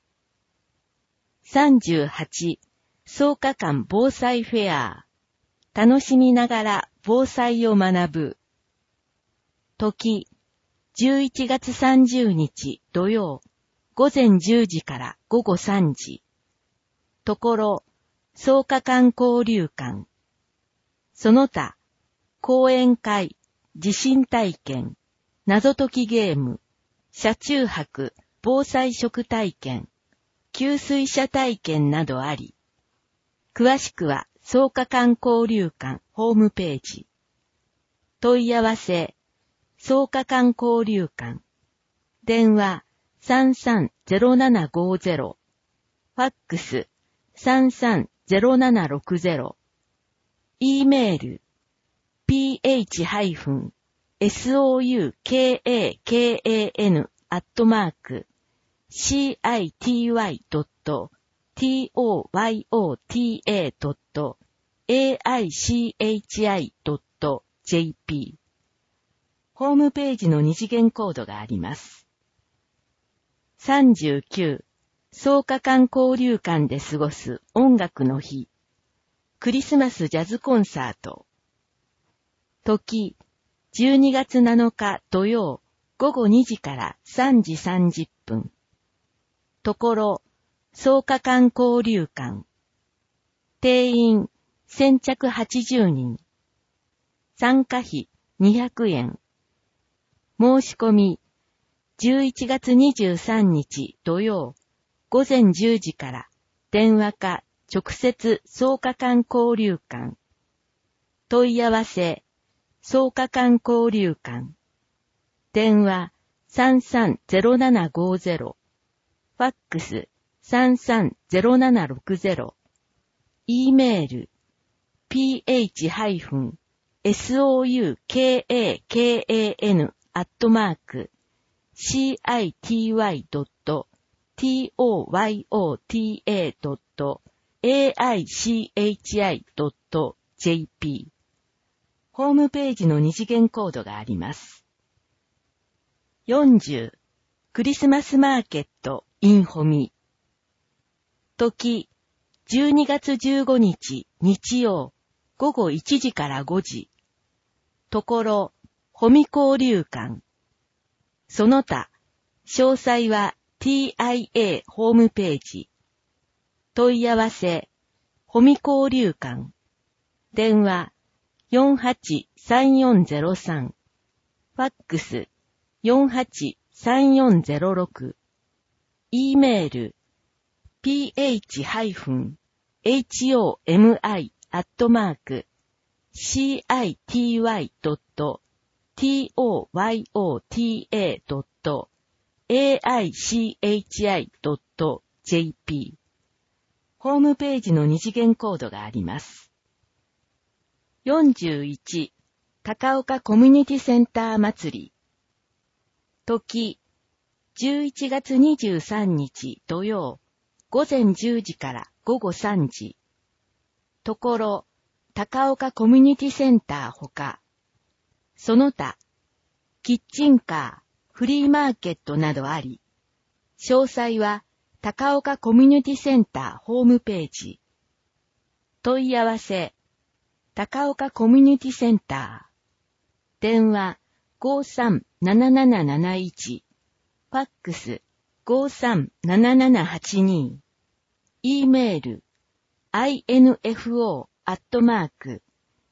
さんじゅうはち、そうかかん防災フェア。楽しみながら防災を学ぶ。時、じゅういちがつさんじゅうにち土曜、ごぜんじゅうじからごごさんじ。ところ、そうかかん交流館。その他、講演会、地震体験、謎解きゲーム、車中泊、防災食体験、給水車体験などあり。詳しくは、そうかかん交流館ホームページ。問い合わせ、そうかかん交流館。電話、さんさんゼロななごゼロ。ファックス、さんさんゼロななろくゼロ。E メール、ピーエイチ ソウカン アットマーク、シーアイティーワイ ドット トヨタ ドット エーアイシーエイチアイ ドット ジェーピー。ホームページの二次元コードがあります。さんじゅうきゅう、そうかかん交流館で過ごす音楽の日。クリスマスジャズコンサート。時、じゅうにがつなのか土曜、ごごにじからさんじさんじゅっぷん。ところ、そうかかん交流館。定員、先着はちじゅうにん。参加費、にひゃくえん。申し込み、じゅういちがつにじゅうさんにち土曜、ごぜんじゅうじから、電話か、直接、そうかかん交流館。問い合わせ、そうかかん交流館。電話、さんさんゼロななごゼロ。ファックス、さんさんゼロななろくゼロ。E メール、ピーエイチ ソウカン アットマーク、シーアイティーワイ ドット トヨタ ドット エーアイシーエイチアイ ドット ジェーピー。ホームページの二次元コードがあります。よんじゅう、クリスマスマーケットインホミ。時、じゅうにがつじゅうごにち日曜、ごごいちじからごじ。ところ、ホミ交流館。その他、詳細は ティーアイエー ホームページ。問い合わせ、ホミ交流館。電話、よんはちさんよんゼロさん。ファックス、よんはちさんよんゼロろく。E メール、ピーエイチ ホミ アットマーク、シーアイティーワイ ドット トヨタ ドット エーアイシーエイチアイ ドット ジェーピー。ホームページの二次元コードがあります。よんじゅういち、高岡コミュニティセンター祭り。時、じゅういちがつにじゅうさんにち土曜、ごぜんじゅうじからごごさんじ。ところ、高岡コミュニティセンターほか、その他、キッチンカー、フリーマーケットなどあり、詳細は高岡コミュニティセンターホームページ。問い合わせ、高岡コミュニティセンター。電話、ごさんなななななないち。ファックス、ごさんななななはちに。E メール、インフォ アットマーク、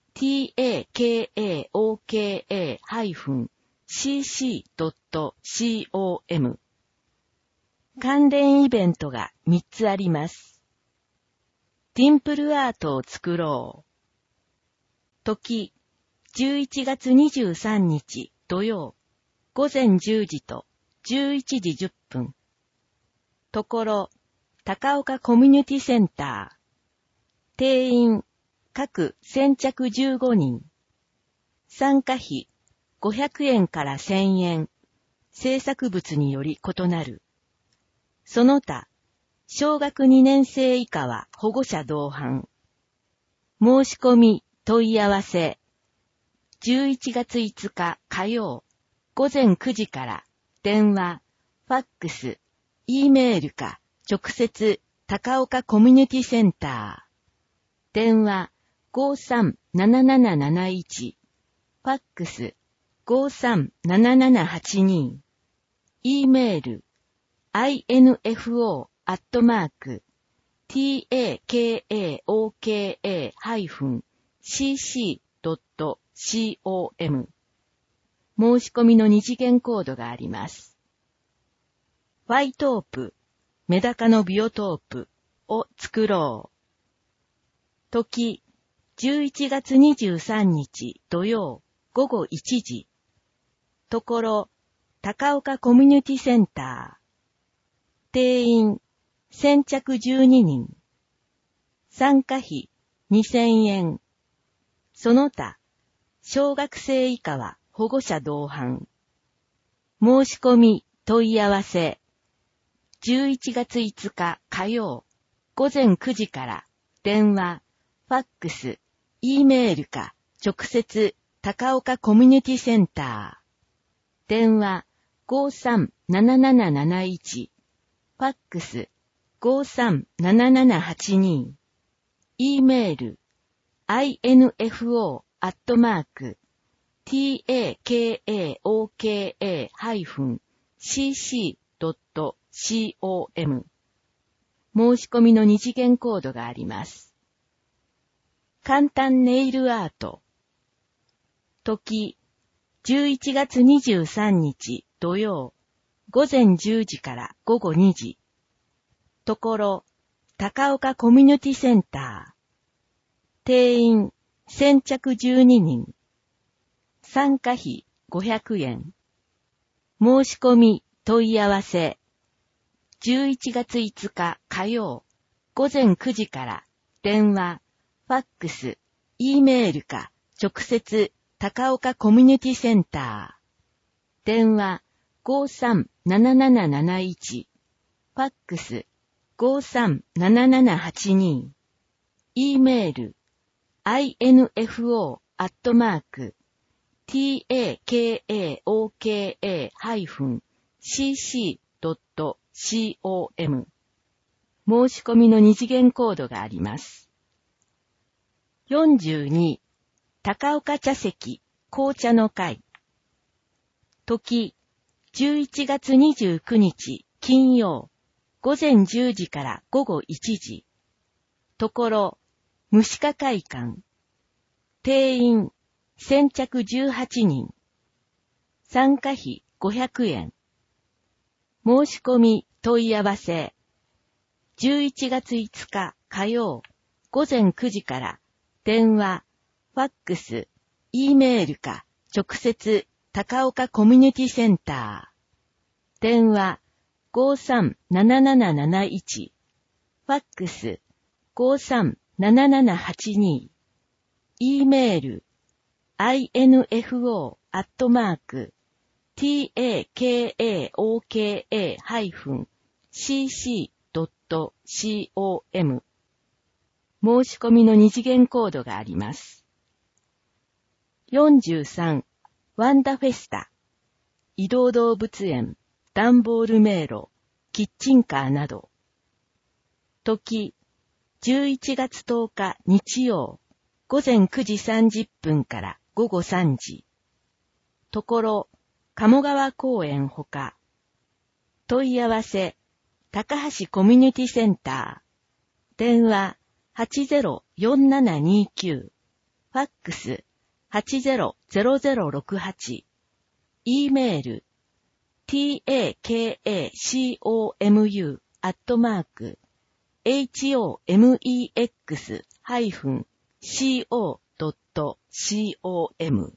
ティーエーケーエーオーケーエーシーシードットコム 関連イベントがみっつあります。ティンプルアートを作ろう。時、じゅういちがつにじゅうさんにち土曜、ごぜんじゅうじとじゅういちじじゅっぷん。ところ、高岡コミュニティセンター。定員、各先着じゅうごにん。参加費、ごひゃくえんからせんえん。制作物により異なる。その他、小学にねん生以下は保護者同伴。申し込み、問い合わせ。じゅういちがついつか火曜、ごぜんくじから電話、ファックス、Eメールか直接高岡コミュニティセンター。電話 ごさんなななななないち、ファックス ごさんななななはちに、Eメール アイエヌエフオー アットマーク ティーエーケーエーオーケーエーシーシードットコム 申し込みの二次元コードがあります。ファイトープ、メダカのビオトープを作ろう。時、じゅういちがつにじゅうさんにち土曜ごごいちじ。ところ、高岡コミュニティセンター。定員、先着じゅうににん。参加費、にせんえん。その他、小学生以下は保護者同伴。申し込み、問い合わせ。じゅういちがついつか火曜、ごぜんくじから電話、ファックス、Eメールか直接高岡コミュニティセンター。電話 ごさんなななななないち、ファックス ごさんななななはちに、Eメール アイエヌエフオー アットマーク ティーエーケーエーオーケーエーシーシードットコム 申し込みの二次元コードがあります。簡単ネイルアート。時、じゅういちがつにじゅうさんにち土曜、ごぜんじゅうじからごごにじ。ところ、高岡コミュニティセンター。定員、先着じゅうににん。参加費ごひゃくえん。申し込み、問い合わせ。じゅういちがついつか火曜、ごぜんくじから電話、ファックス、Eメールか直接高岡コミュニティセンター。電話 ごさんなななななないち、ファックス ごさんななななはちに、Eメール アイエヌエフオー アットマーク ティーエーケーエーオーケーエーシーシードットコム 申し込みの二次元コードがあります。よんじゅうに、高岡茶席、紅茶の会。時、じゅういちがつにじゅうくにち、金曜、ごぜんじゅうじからごごいちじ。ところ、虫科会館。定員、先着じゅうはちにん。参加費ごひゃくえん。申し込み、問い合わせ。じゅういちがついつか火曜、ごぜんくじから電話、ファックス、Eメールか直接高岡コミュニティセンター。電話 ごさんなななななないち、ファックス ごさんななななはちに、Eメール アイエヌエフオー アットマーク ティーエーケーエーオーケーエーシーシードットコム 申し込みの二次元コードがあります。よんじゅうさん、ワンダフェスタ、移動動物園、段ボール迷路、キッチンカーなど。時、じゅういちがつとおか日曜、ごぜんくじさんじゅっぷんからごごさんじ。ところ、鴨川公園ほか。問い合わせ、高橋コミュニティセンター。電話はちゼロよんななにきゅう。 ファックス はちゼロゼロゼロろくはち、E メール takacomu アットマーク homex-co.com。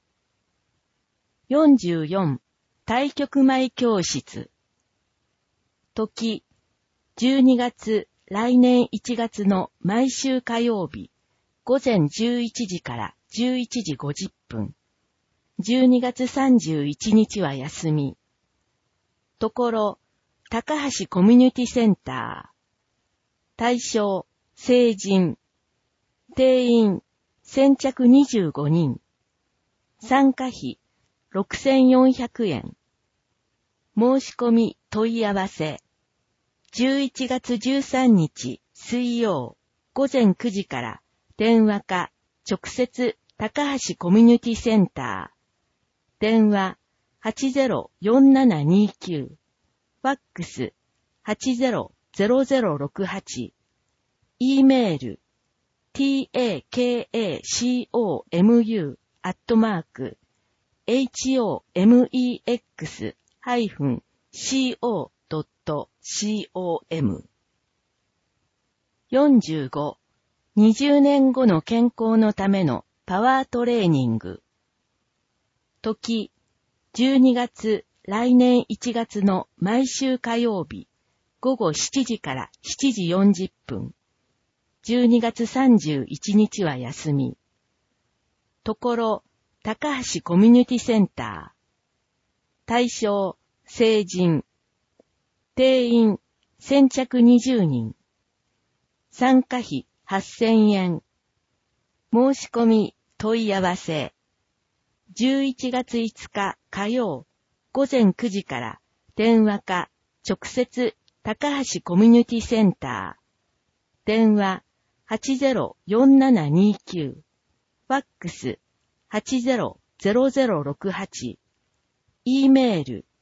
よんじゅうよん、太極舞教室。時、じゅうにがつ、来年いちがつの毎週火曜日、午前じゅういちじからじゅういちじごじゅっぷん。じゅうにがつさんじゅういちにちは休み。ところ、高橋コミュニティセンター。対象、成人。定員、先着にじゅうごにん。参加費、ろくせんよんひゃくえん。申し込み、問い合わせ。じゅういちがつじゅうさんにち、水曜、午前くじから、電話か、直接、高橋コミュニティセンター。電話、はちゼロよんななにきゅう。ファックス、はちゼロゼロゼロろくはち。E メール、takacomu アットマーク、homex-co.com。よんじゅうご、にじゅうねんごの健康のためのパワートレーニング。時、じゅうにがつ、来年いちがつの毎週火曜日、午後しちじからしちじよんじゅっぷん。じゅうにがつさんじゅういちにちは休み。ところ、高橋コミュニティセンター。対象、成人。定員、先着にじゅうにん。参加費はっせんえん。申し込み、問い合わせ。じゅういちがついつか火曜、午前くじから電話か直接高橋コミュニティセンター。電話 はちゼロよんななにきゅう。ファックス はちゼロゼロゼロろくはち。E メール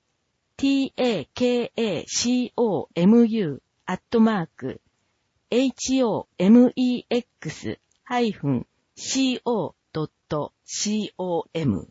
takacomu アットマーク homex-co.com。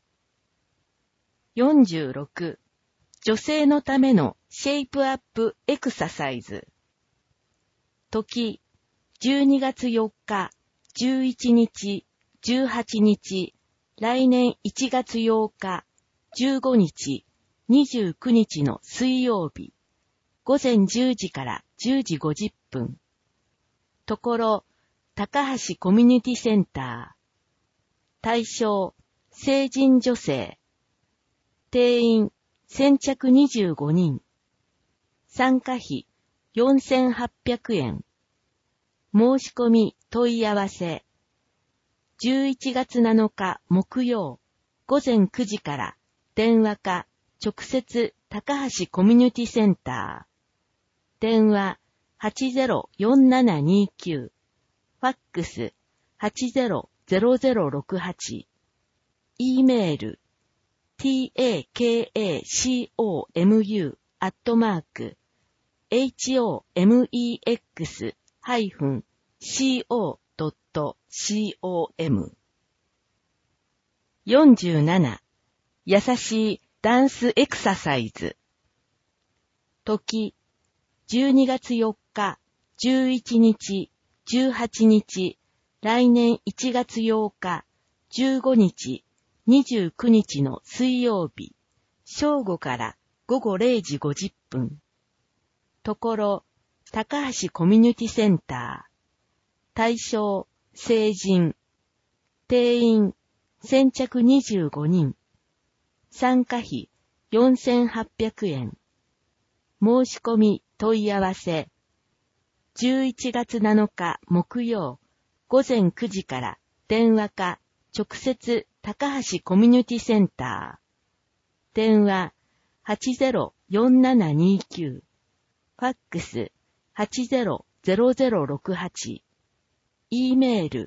よんじゅうろく、女性のためのシェイプアップエクササイズ。時、じゅうにがつよっか、じゅういちにち、じゅうはちにち、来年いちがつようか、じゅうごにち、にじゅうくにちの水曜日、午前じゅうじからじゅうじごじゅっぷん。ところ、高橋コミュニティセンター。対象、成人女性。定員、先着にじゅうごにん。参加費、よんせんはっぴゃくえん。申し込み、問い合わせ。じゅういちがつなのか木曜、午前くじから電話か直接高橋コミュニティセンター。電話 はちゼロよんななにきゅう。ファックス はちゼロゼロゼロろくはち。E メール takacomu アットマーク homex-co.com。 よんじゅうなな、優しいダンスエクササイズ。時、じゅうにがつよっか、じゅういちにち、じゅうはちにち、来年いちがつようか、じゅうごにち、にじゅうくにちの水曜日、正午からごごれいじごじゅっぷん。ところ、高橋コミュニティセンター。対象、成人。定員、先着にじゅうごにん。参加費、よんせんはっぴゃくえん。申し込み、問い合わせ。じゅういちがつなのか木曜、午前くじから電話か直接高橋コミュニティセンター。電話 はちゼロよんななにきゅう。ファックス はちゼロゼロゼロろくはち。E メール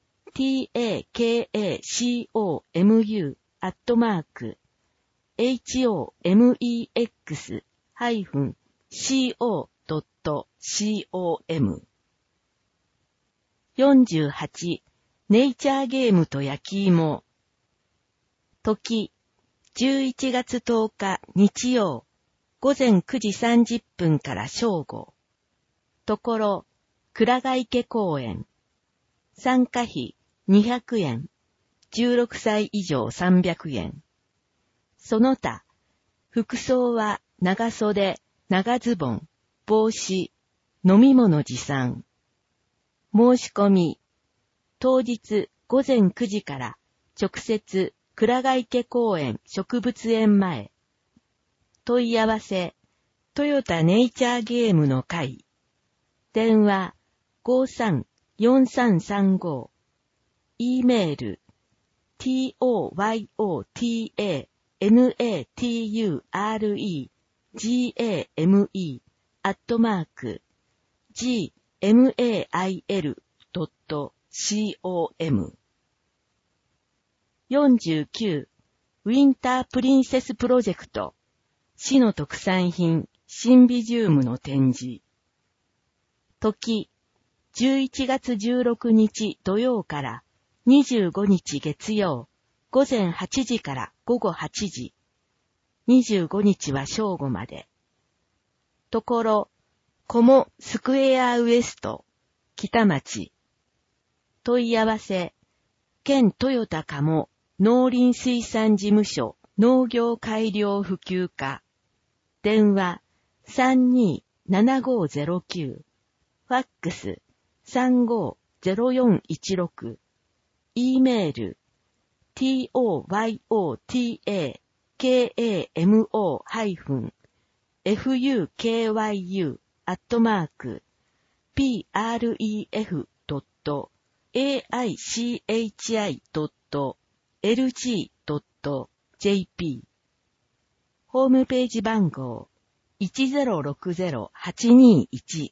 takacomu アットマーク homex-co.com。 よんじゅうはち、 ネイチャーゲームと焼き芋。時、じゅういちがつとおか日曜、午前くじさんじゅっぷんから正午。ところ、倉ヶ池公園。参加費にひゃくえん。じゅうろくさい以上さんびゃくえん。その他、服装は長袖、長ズボン、帽子、飲み物持参。申し込み。当日午前くじから直接倉ヶ池公園植物園前。問い合わせ、トヨタネイチャーゲームの会。電話 ごさんよんさんさんご。E メール トヨタ アットマーク ジーエムエーアイエル ドット コム よんじゅうきゅうウィンタープリンセスプロジェクト市の特産品シンビジウムの展示。時じゅういちがつじゅうろくにち土曜からにじゅうごにち月曜午前はちじから午後はちじ。にじゅうごにちは正午まで。ところ、コモスクエアウエスト、北町。問い合わせ、県トヨタカモ農林水産事務所農業改良普及課。電話 さんにーななごーぜろきゅう。ファックス さんごーぜろよんいちろく。E メールトヨタカモ フユー アットマーク ピーアールイーエフ ドット エーアイシーエイチアイ ドット エルジー ドット ジェーピー ホームページ番号 いちゼロろくゼロはちにいち。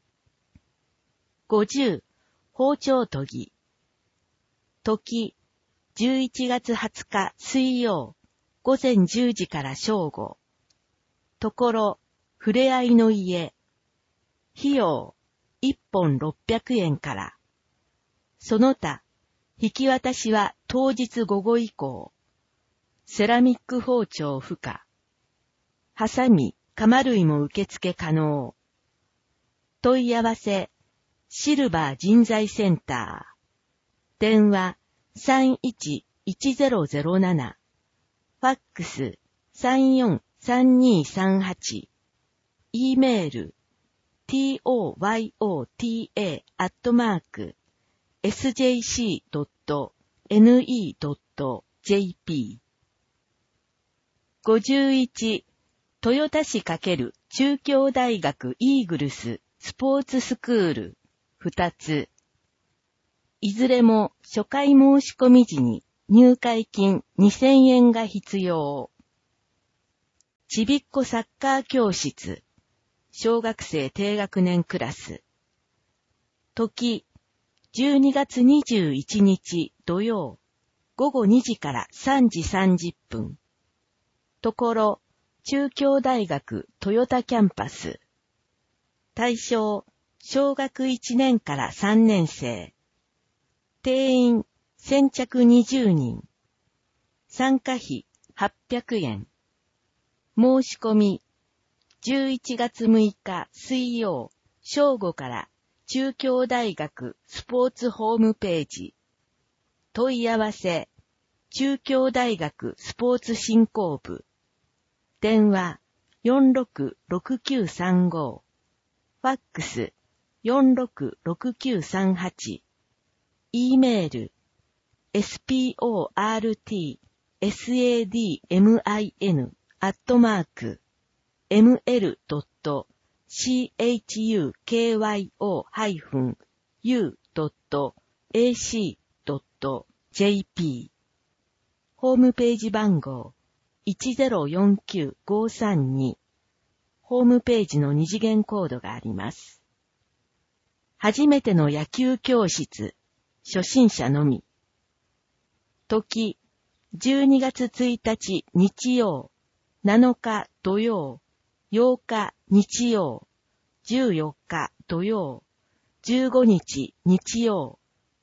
ごじゅう包丁研ぎ。時じゅういちがつはつか水曜午前じゅうじから正午。ところふれあいの家。費用いっぽんろっぴゃくえんから。その他引き渡しは当日午後以降。セラミック包丁不可。ハサミ、鎌類も受付可能。問い合わせシルバー人材センター。電話 さんいちいちゼロゼロなな。ファックス さんよんさんにさんはち。E メール トヨタ アットマーク エスジェーシー ドット エヌイー ドット ジェーピー。ごじゅういち豊田市×中京大学イーグルススポーツスクールふたつ。いずれも初回申し込み時に入会金にせんえんが必要。ちびっこサッカー教室。小学生低学年クラス。時、じゅうにがつにじゅういちにち土曜、午後にじからさんじさんじゅっぷん。ところ、中京大学トヨタキャンパス。対象、小学いちねんからさんねんせい。定員、先着にじゅうにん。参加費、はっぴゃくえん。申し込み、じゅういちがつむいか水曜、正午から中京大学スポーツホームページ。問い合わせ、中京大学スポーツ振興部。電話 よんろくろくきゅうさんご。ファックス よんろくろくきゅうさんはち。E メール エスピーオーアールティーエスエーディーエムアイエヌ アットマーク エムエル ドット シーエイチユーケーワイオー ユー ドット エーシー ドット ジェーピー ホームページ番号 いちゼロよんきゅうごさんに。ホームページの二次元コードがあります。初めての野球教室。初心者のみ。時、じゅうにがつついたち日曜、なのか土曜、ようか日曜、じゅうよっか土曜、じゅうごにち日曜、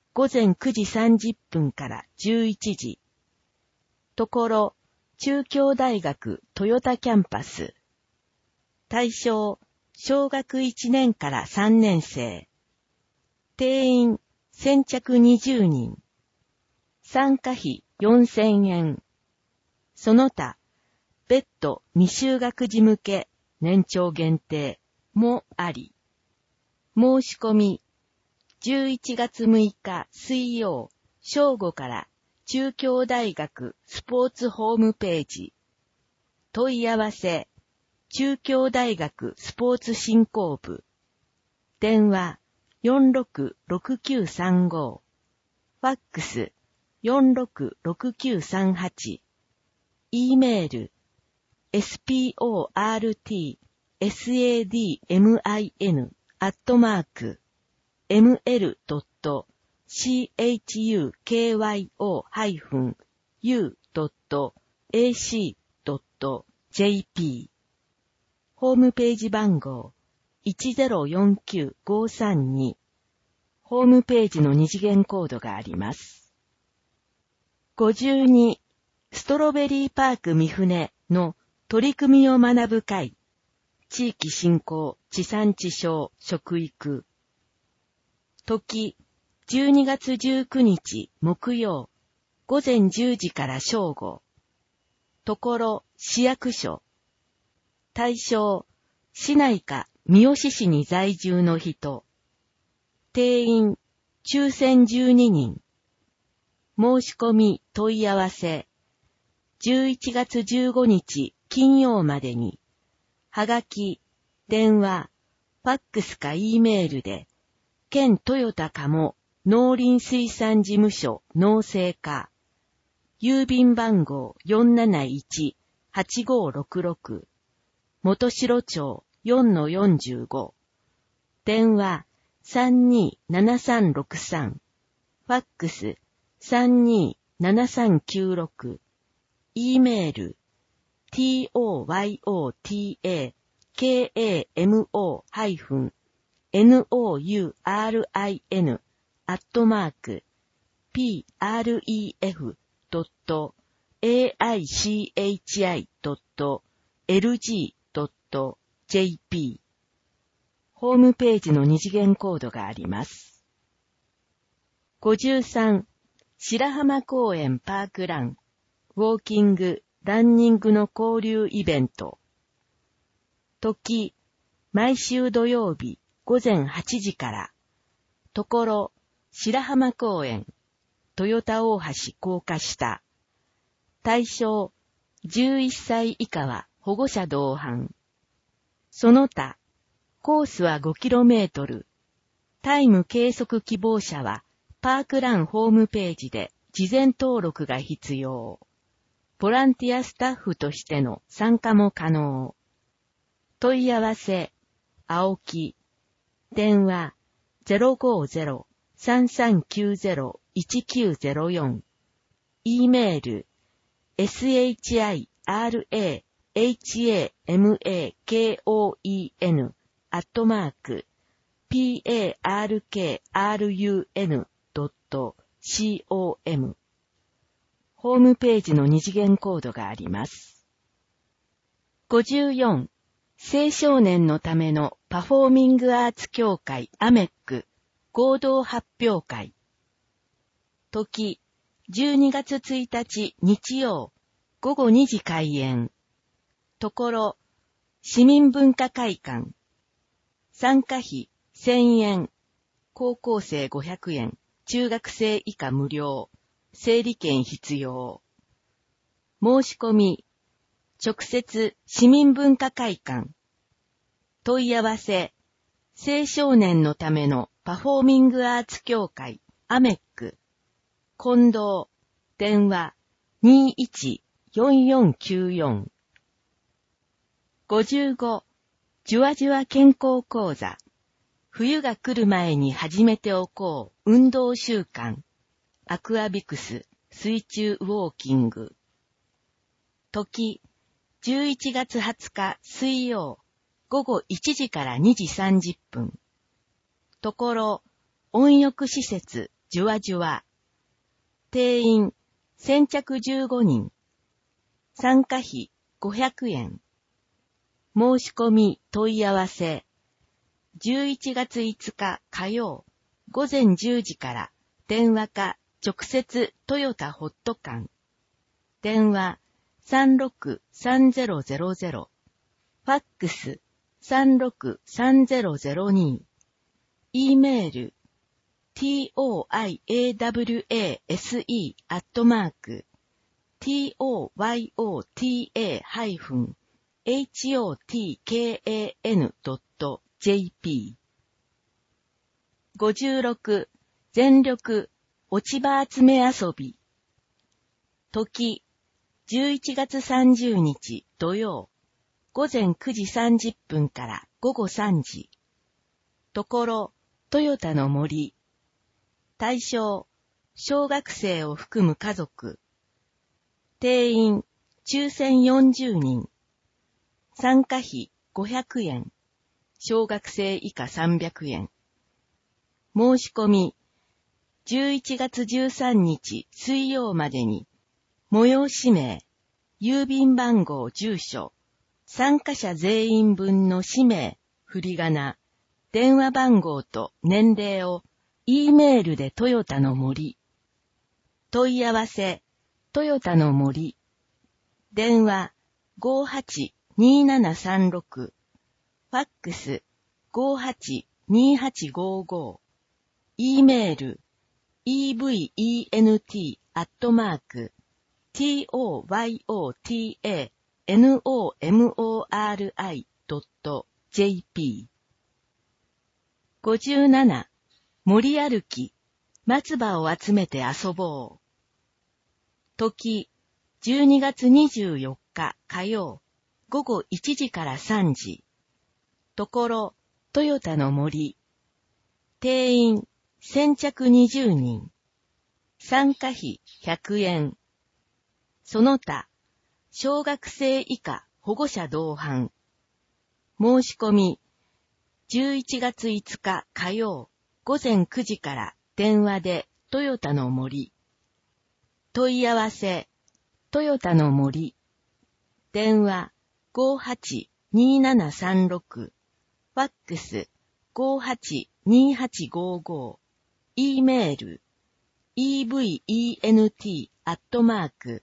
午前くじさんじゅっぷんからじゅういちじ。ところ、中京大学豊田キャンパス。対象、小学いちねんからさんねん生。定員、先着にじゅうにん。参加費よんせんえん。その他、別途未就学児向け年長限定もあり。申し込み、じゅういちがつむいか水曜、正午から中京大学スポーツホームページ。問い合わせ、中京大学スポーツ振興部。電話 よんろくろくきゅうさんご。ファックス よんろくろくきゅうさんはち。E メール エスピーオーアールティーエスエーディーエムアイエヌ アットマーク エムエル ドット シーエイチユーケーワイオー ユー ドット エーシー ドット ジェーピー。ホームページ番号 いちゼロよんきゅうごさんに。ホームページの二次元コードがあります。ごじゅうに、ストロベリーパーク三船の取り組みを学ぶ会。地域振興、地産地消、食育。時、じゅうにがつじゅうくにち木曜、午前じゅうじから正午。ところ、市役所。対象、市内か三好市に在住の人。定員、抽選じゅうににん。申し込み、問い合わせ。じゅういちがつじゅうごにち金曜までに。はがき、電話、ファックスか E メールで、県豊田鴨農林水産事務所農政課。郵便番号 よんなないちはちごろくろく。元城町 よんのよんじゅうご。電話 さんにーななさんろくさん。ファックス さんにーななさんきゅうろく。E メール トヨタ ノーリン アットマーク ピーアールイーエフ ドット エーアイシーエイチアイ ドット エルジー ドット ジェーピー。ホームページの二次元コードがあります。ごじゅうさん、白浜公園パークラン、ウォーキング、ランニングの交流イベント。時、毎週土曜日午前はちじから。ところ、白浜公園、豊田大橋高架下。対象、じゅういっさい以下は保護者同伴。その他、コースは ごキロメートル。タイム計測希望者は、パークランホームページで事前登録が必要。ボランティアスタッフとしての参加も可能。問い合わせ、青木。電話、ゼロごゼロ さんさんきゅうゼロ いちきゅうゼロよん。E メール、エスエイチアイアールエーエイチエーエムエーケーオーイーエヌ アットマーク、ピーエーアールケーアールユーエヌ ドット コム。ホームページの二次元コードがあります。ごじゅうよん、青少年のためのパフォーミングアーツ協会アメック合同発表会。時、じゅうにがつついたち日曜、午後にじ開演。ところ、市民文化会館。参加費せんえん。高校生ごひゃくえん。中学生以下無料。整理券必要。申し込み。直接市民文化会館。問い合わせ。青少年のためのパフォーミングアーツ協会アメック。近藤。電話 にいちよんよんきゅうよん。ごじゅうご、じゅわじゅわ健康講座。冬が来る前に始めておこう運動習慣。アクアビクス水中ウォーキング。時、じゅういちがつはつか水曜、午後いちじからにじさんじゅっぷん。ところ、温浴施設じゅわじゅわ。定員、先着じゅうごにん。参加費、ごひゃくえん。申し込み、問い合わせ。じゅういちがついつか火曜、午前じゅうじから電話か直接トヨタホット館。電話 さんろくさんぜろぜろぜろ。ファックス さんろくさんぜろぜろに。E メール toyawase アットマーク toyota-hotkan.jp ごじゅうろく全力落ち葉集め遊び。時じゅういちがつさんじゅうにち土曜午前くじさんじゅっぷんから午後さんじ。ところトヨタの森。対象小学生を含む家族。定員抽選よんじゅうにん。参加費ごひゃくえん。小学生以下さんびゃくえん。申し込みじゅういちがつじゅうさんにち水曜までに催し名、郵便番号、住所、参加者全員分の氏名、振り仮名、電話番号と年齢を E メールでトヨタの森。問い合わせ、トヨタの森。電話 ごはちにーななさんろく。ファックス ごはちにーはちごーごー。E メール イーブイイーエヌティー アットマーク toyota-nomori.jp ごじゅうなな森歩き松葉を集めて遊ぼう。時じゅうにがつにじゅうよっか火曜午後いちじからさんじ。ところトヨタの森。定員先着にじゅうにん。参加費ひゃくえん。その他、小学生以下保護者同伴。申し込み、じゅういちがついつか火曜午前くじから電話でトヨタの森。問い合わせ、トヨタの森。電話 ごはちにーななさんろく。ファックス ごはちにーはちごーごー。E メール イーブイイーエヌティー アットマーク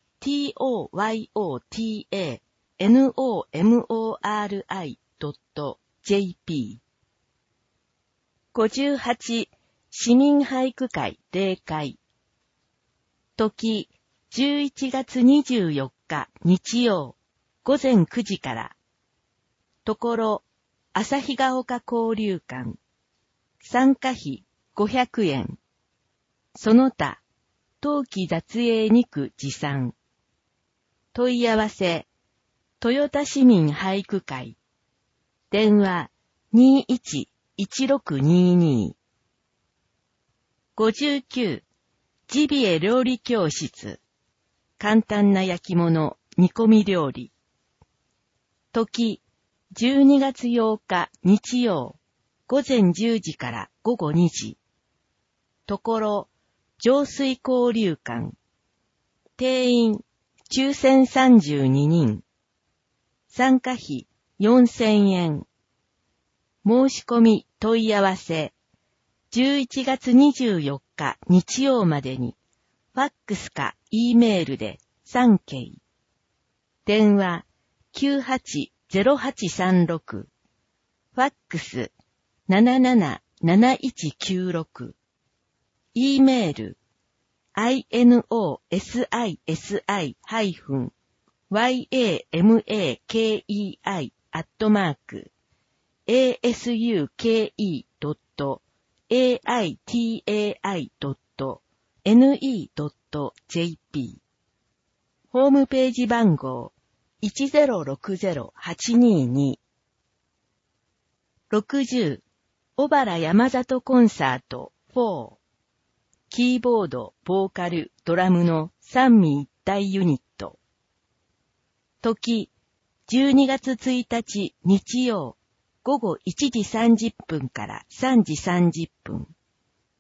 toyota-nomori.jp ごじゅうはち市民俳句会例会。時じゅういちがつにじゅうよっか日曜午前くじから。ところ旭ヶ丘交流館。参加費ごひゃくえん。その他、冬季雑営に区持参。問い合わせ、豊田市民俳句会。電話 にーいちいちろくにーにー。ごじゅうきゅうジビエ料理教室。簡単な焼き物、煮込み料理。時、じゅうにがつようか日曜、午前じゅうじから午後にじ。ところ、浄水交流館。定員、抽選さんじゅうににん。参加費よんせんえん。申し込み問い合わせ。じゅういちがつにじゅうよっか日曜までに、ファックスか E メールでさんけい。電話 きゅうはちぜろはちさんろく。ファックス なななななないちきゅうろく。E メール インオシス ハイフン ヤマケイアットマーク エーエスユーケーイードットエーアイティーエーアイドットエヌイードットジェーピー ホームページ番号 いちゼロろくゼロはちにーに。ろくじゅう小原山里コンサートよん。キーボード、ボーカル、ドラムの三位一体ユニット。時、じゅうにがつついたち日曜、午後いちじさんじゅっぷんからさんじさんじゅっぷん。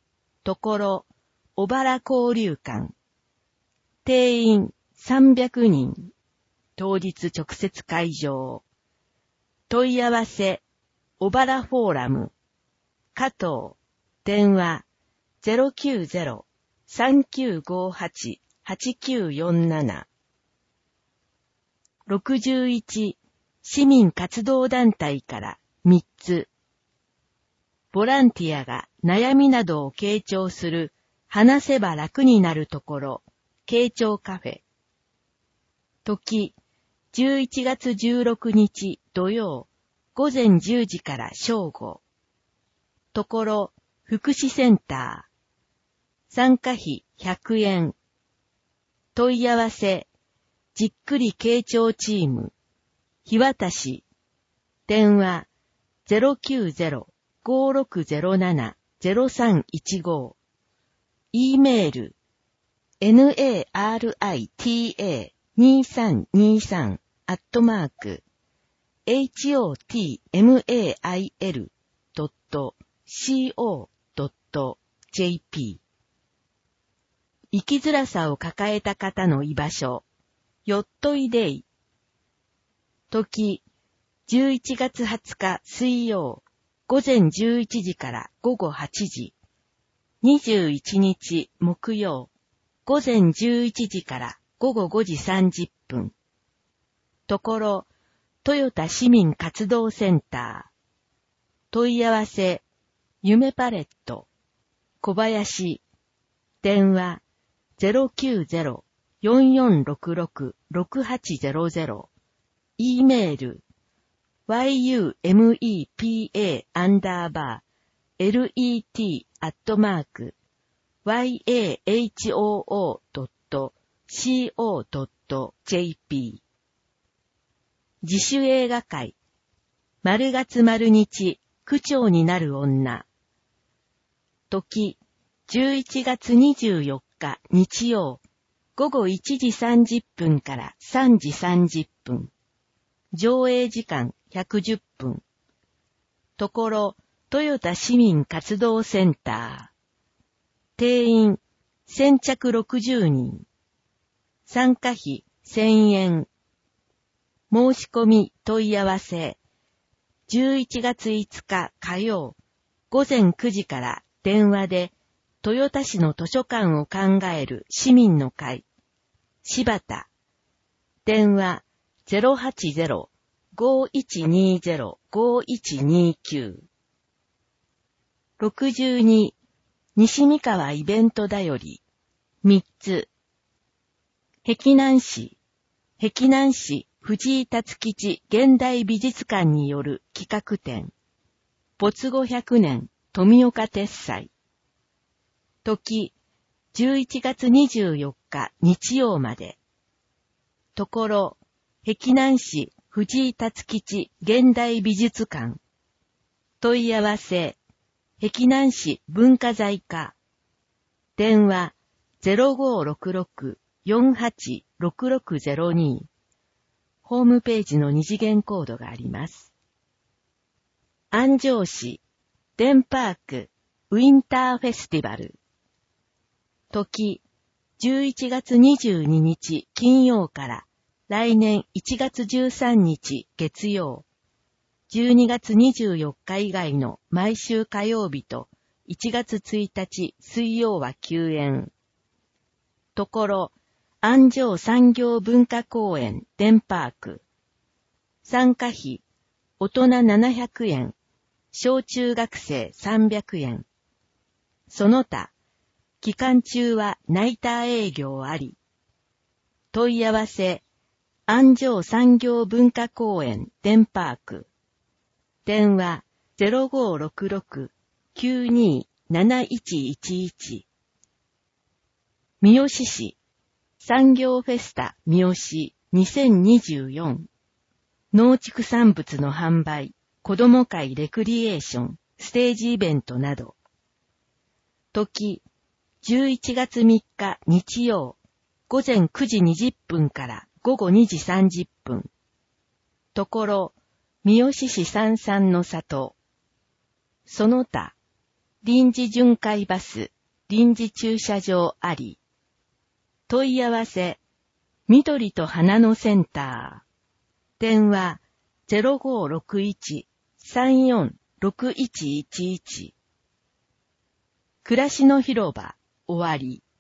ところ、小原交流館。定員さんびゃくにん。当日直接会場。問い合わせ、小原フォーラム。加藤。電話 ゼロきゅうゼロ さんきゅうごはち はちきゅうよんなな。ろくじゅういち、市民活動団体からみっつ。ボランティアが悩みなどを傾聴する話せば楽になるところ、傾聴カフェ。時、じゅういちがつじゅうろくにち土曜、午前じゅうじから正午。ところ、福祉センター。参加費ひゃくえん。問い合わせ、じっくり傾聴チーム。日渡し。電話 ゼロきゅうゼロ ごろくゼロなな ゼロさんいちご。E メール ナラタにさんにさん アットマーク ホトマイル ドット コ ドット ジェーピー。生きづらさを抱えた方の居場所。よっといでい。時、じゅういちがつはつか水曜、午前じゅういちじから午後はちじ。にじゅういちにち木曜、午前じゅういちじから午後ごじさんじゅっぷん。ところ、豊田市民活動センター。問い合わせ、夢パレット。小林。電話、ゼロきゅうゼロ よんよんろくろく ろくはちゼロゼロ。E メール、yumepa アンダーバー let アットマーク yahoo ドット co ドット jp。 自主映画会。丸月丸日区長になる女。時、じゅういちがつにじゅうよっか日曜、午後いちじさんじゅっぷんからさんじさんじゅっぷん。上映時間ひゃくじゅっぷん。ところ、豊田市民活動センター。定員、先着ろくじゅうにん。参加費せんえん。申し込み問い合わせ。じゅういちがついつか火曜、午前くじから電話で、豊田市の図書館を考える市民の会。柴田。電話 ゼロはちゼロ ごいちにゼロ ごいちにきゅう。ろくじゅうに、西三河イベントだより。みっつ。碧南市。碧南市藤井辰吉現代美術館による企画展。没後ひゃくねん富岡鉄斎。時、じゅういちがつにじゅうよっか日曜まで。ところ、碧南市藤井辰吉現代美術館。問い合わせ、碧南市文化財課。電話 ゼロごろくろく よんはちろくろくゼロに。ホームページの二次元コードがあります。安城市デンパークウィンターフェスティバル。時、じゅういちがつにじゅうににち金曜から来年いちがつじゅうさんにち月曜、じゅうにがつにじゅうよっか以外の毎週火曜日といちがつついたち水曜は休園。ところ、安城産業文化公園デンパーク。参加費、大人ななひゃくえん、小中学生さんびゃくえん。その他、期間中はナイター営業あり。問い合わせ、安城産業文化公園デンパーク。電話 ゼロごろくろく きゅうになないちいちいち。三好市産業フェスタ三好にせんにじゅうよん。農畜産物の販売、子ども会レクリエーション、ステージイベントなど。時、じゅういちがつみっか日曜、午前くじにじゅっぷんから午後にじさんじゅっぷん。ところ、三好市三々の里。その他、臨時巡回バス、 臨時駐車場あり。問い合わせ、緑と花のセンター。電話 ゼロごーろくいち さんよんろくいちいちいち。暮らしの広場、終わり。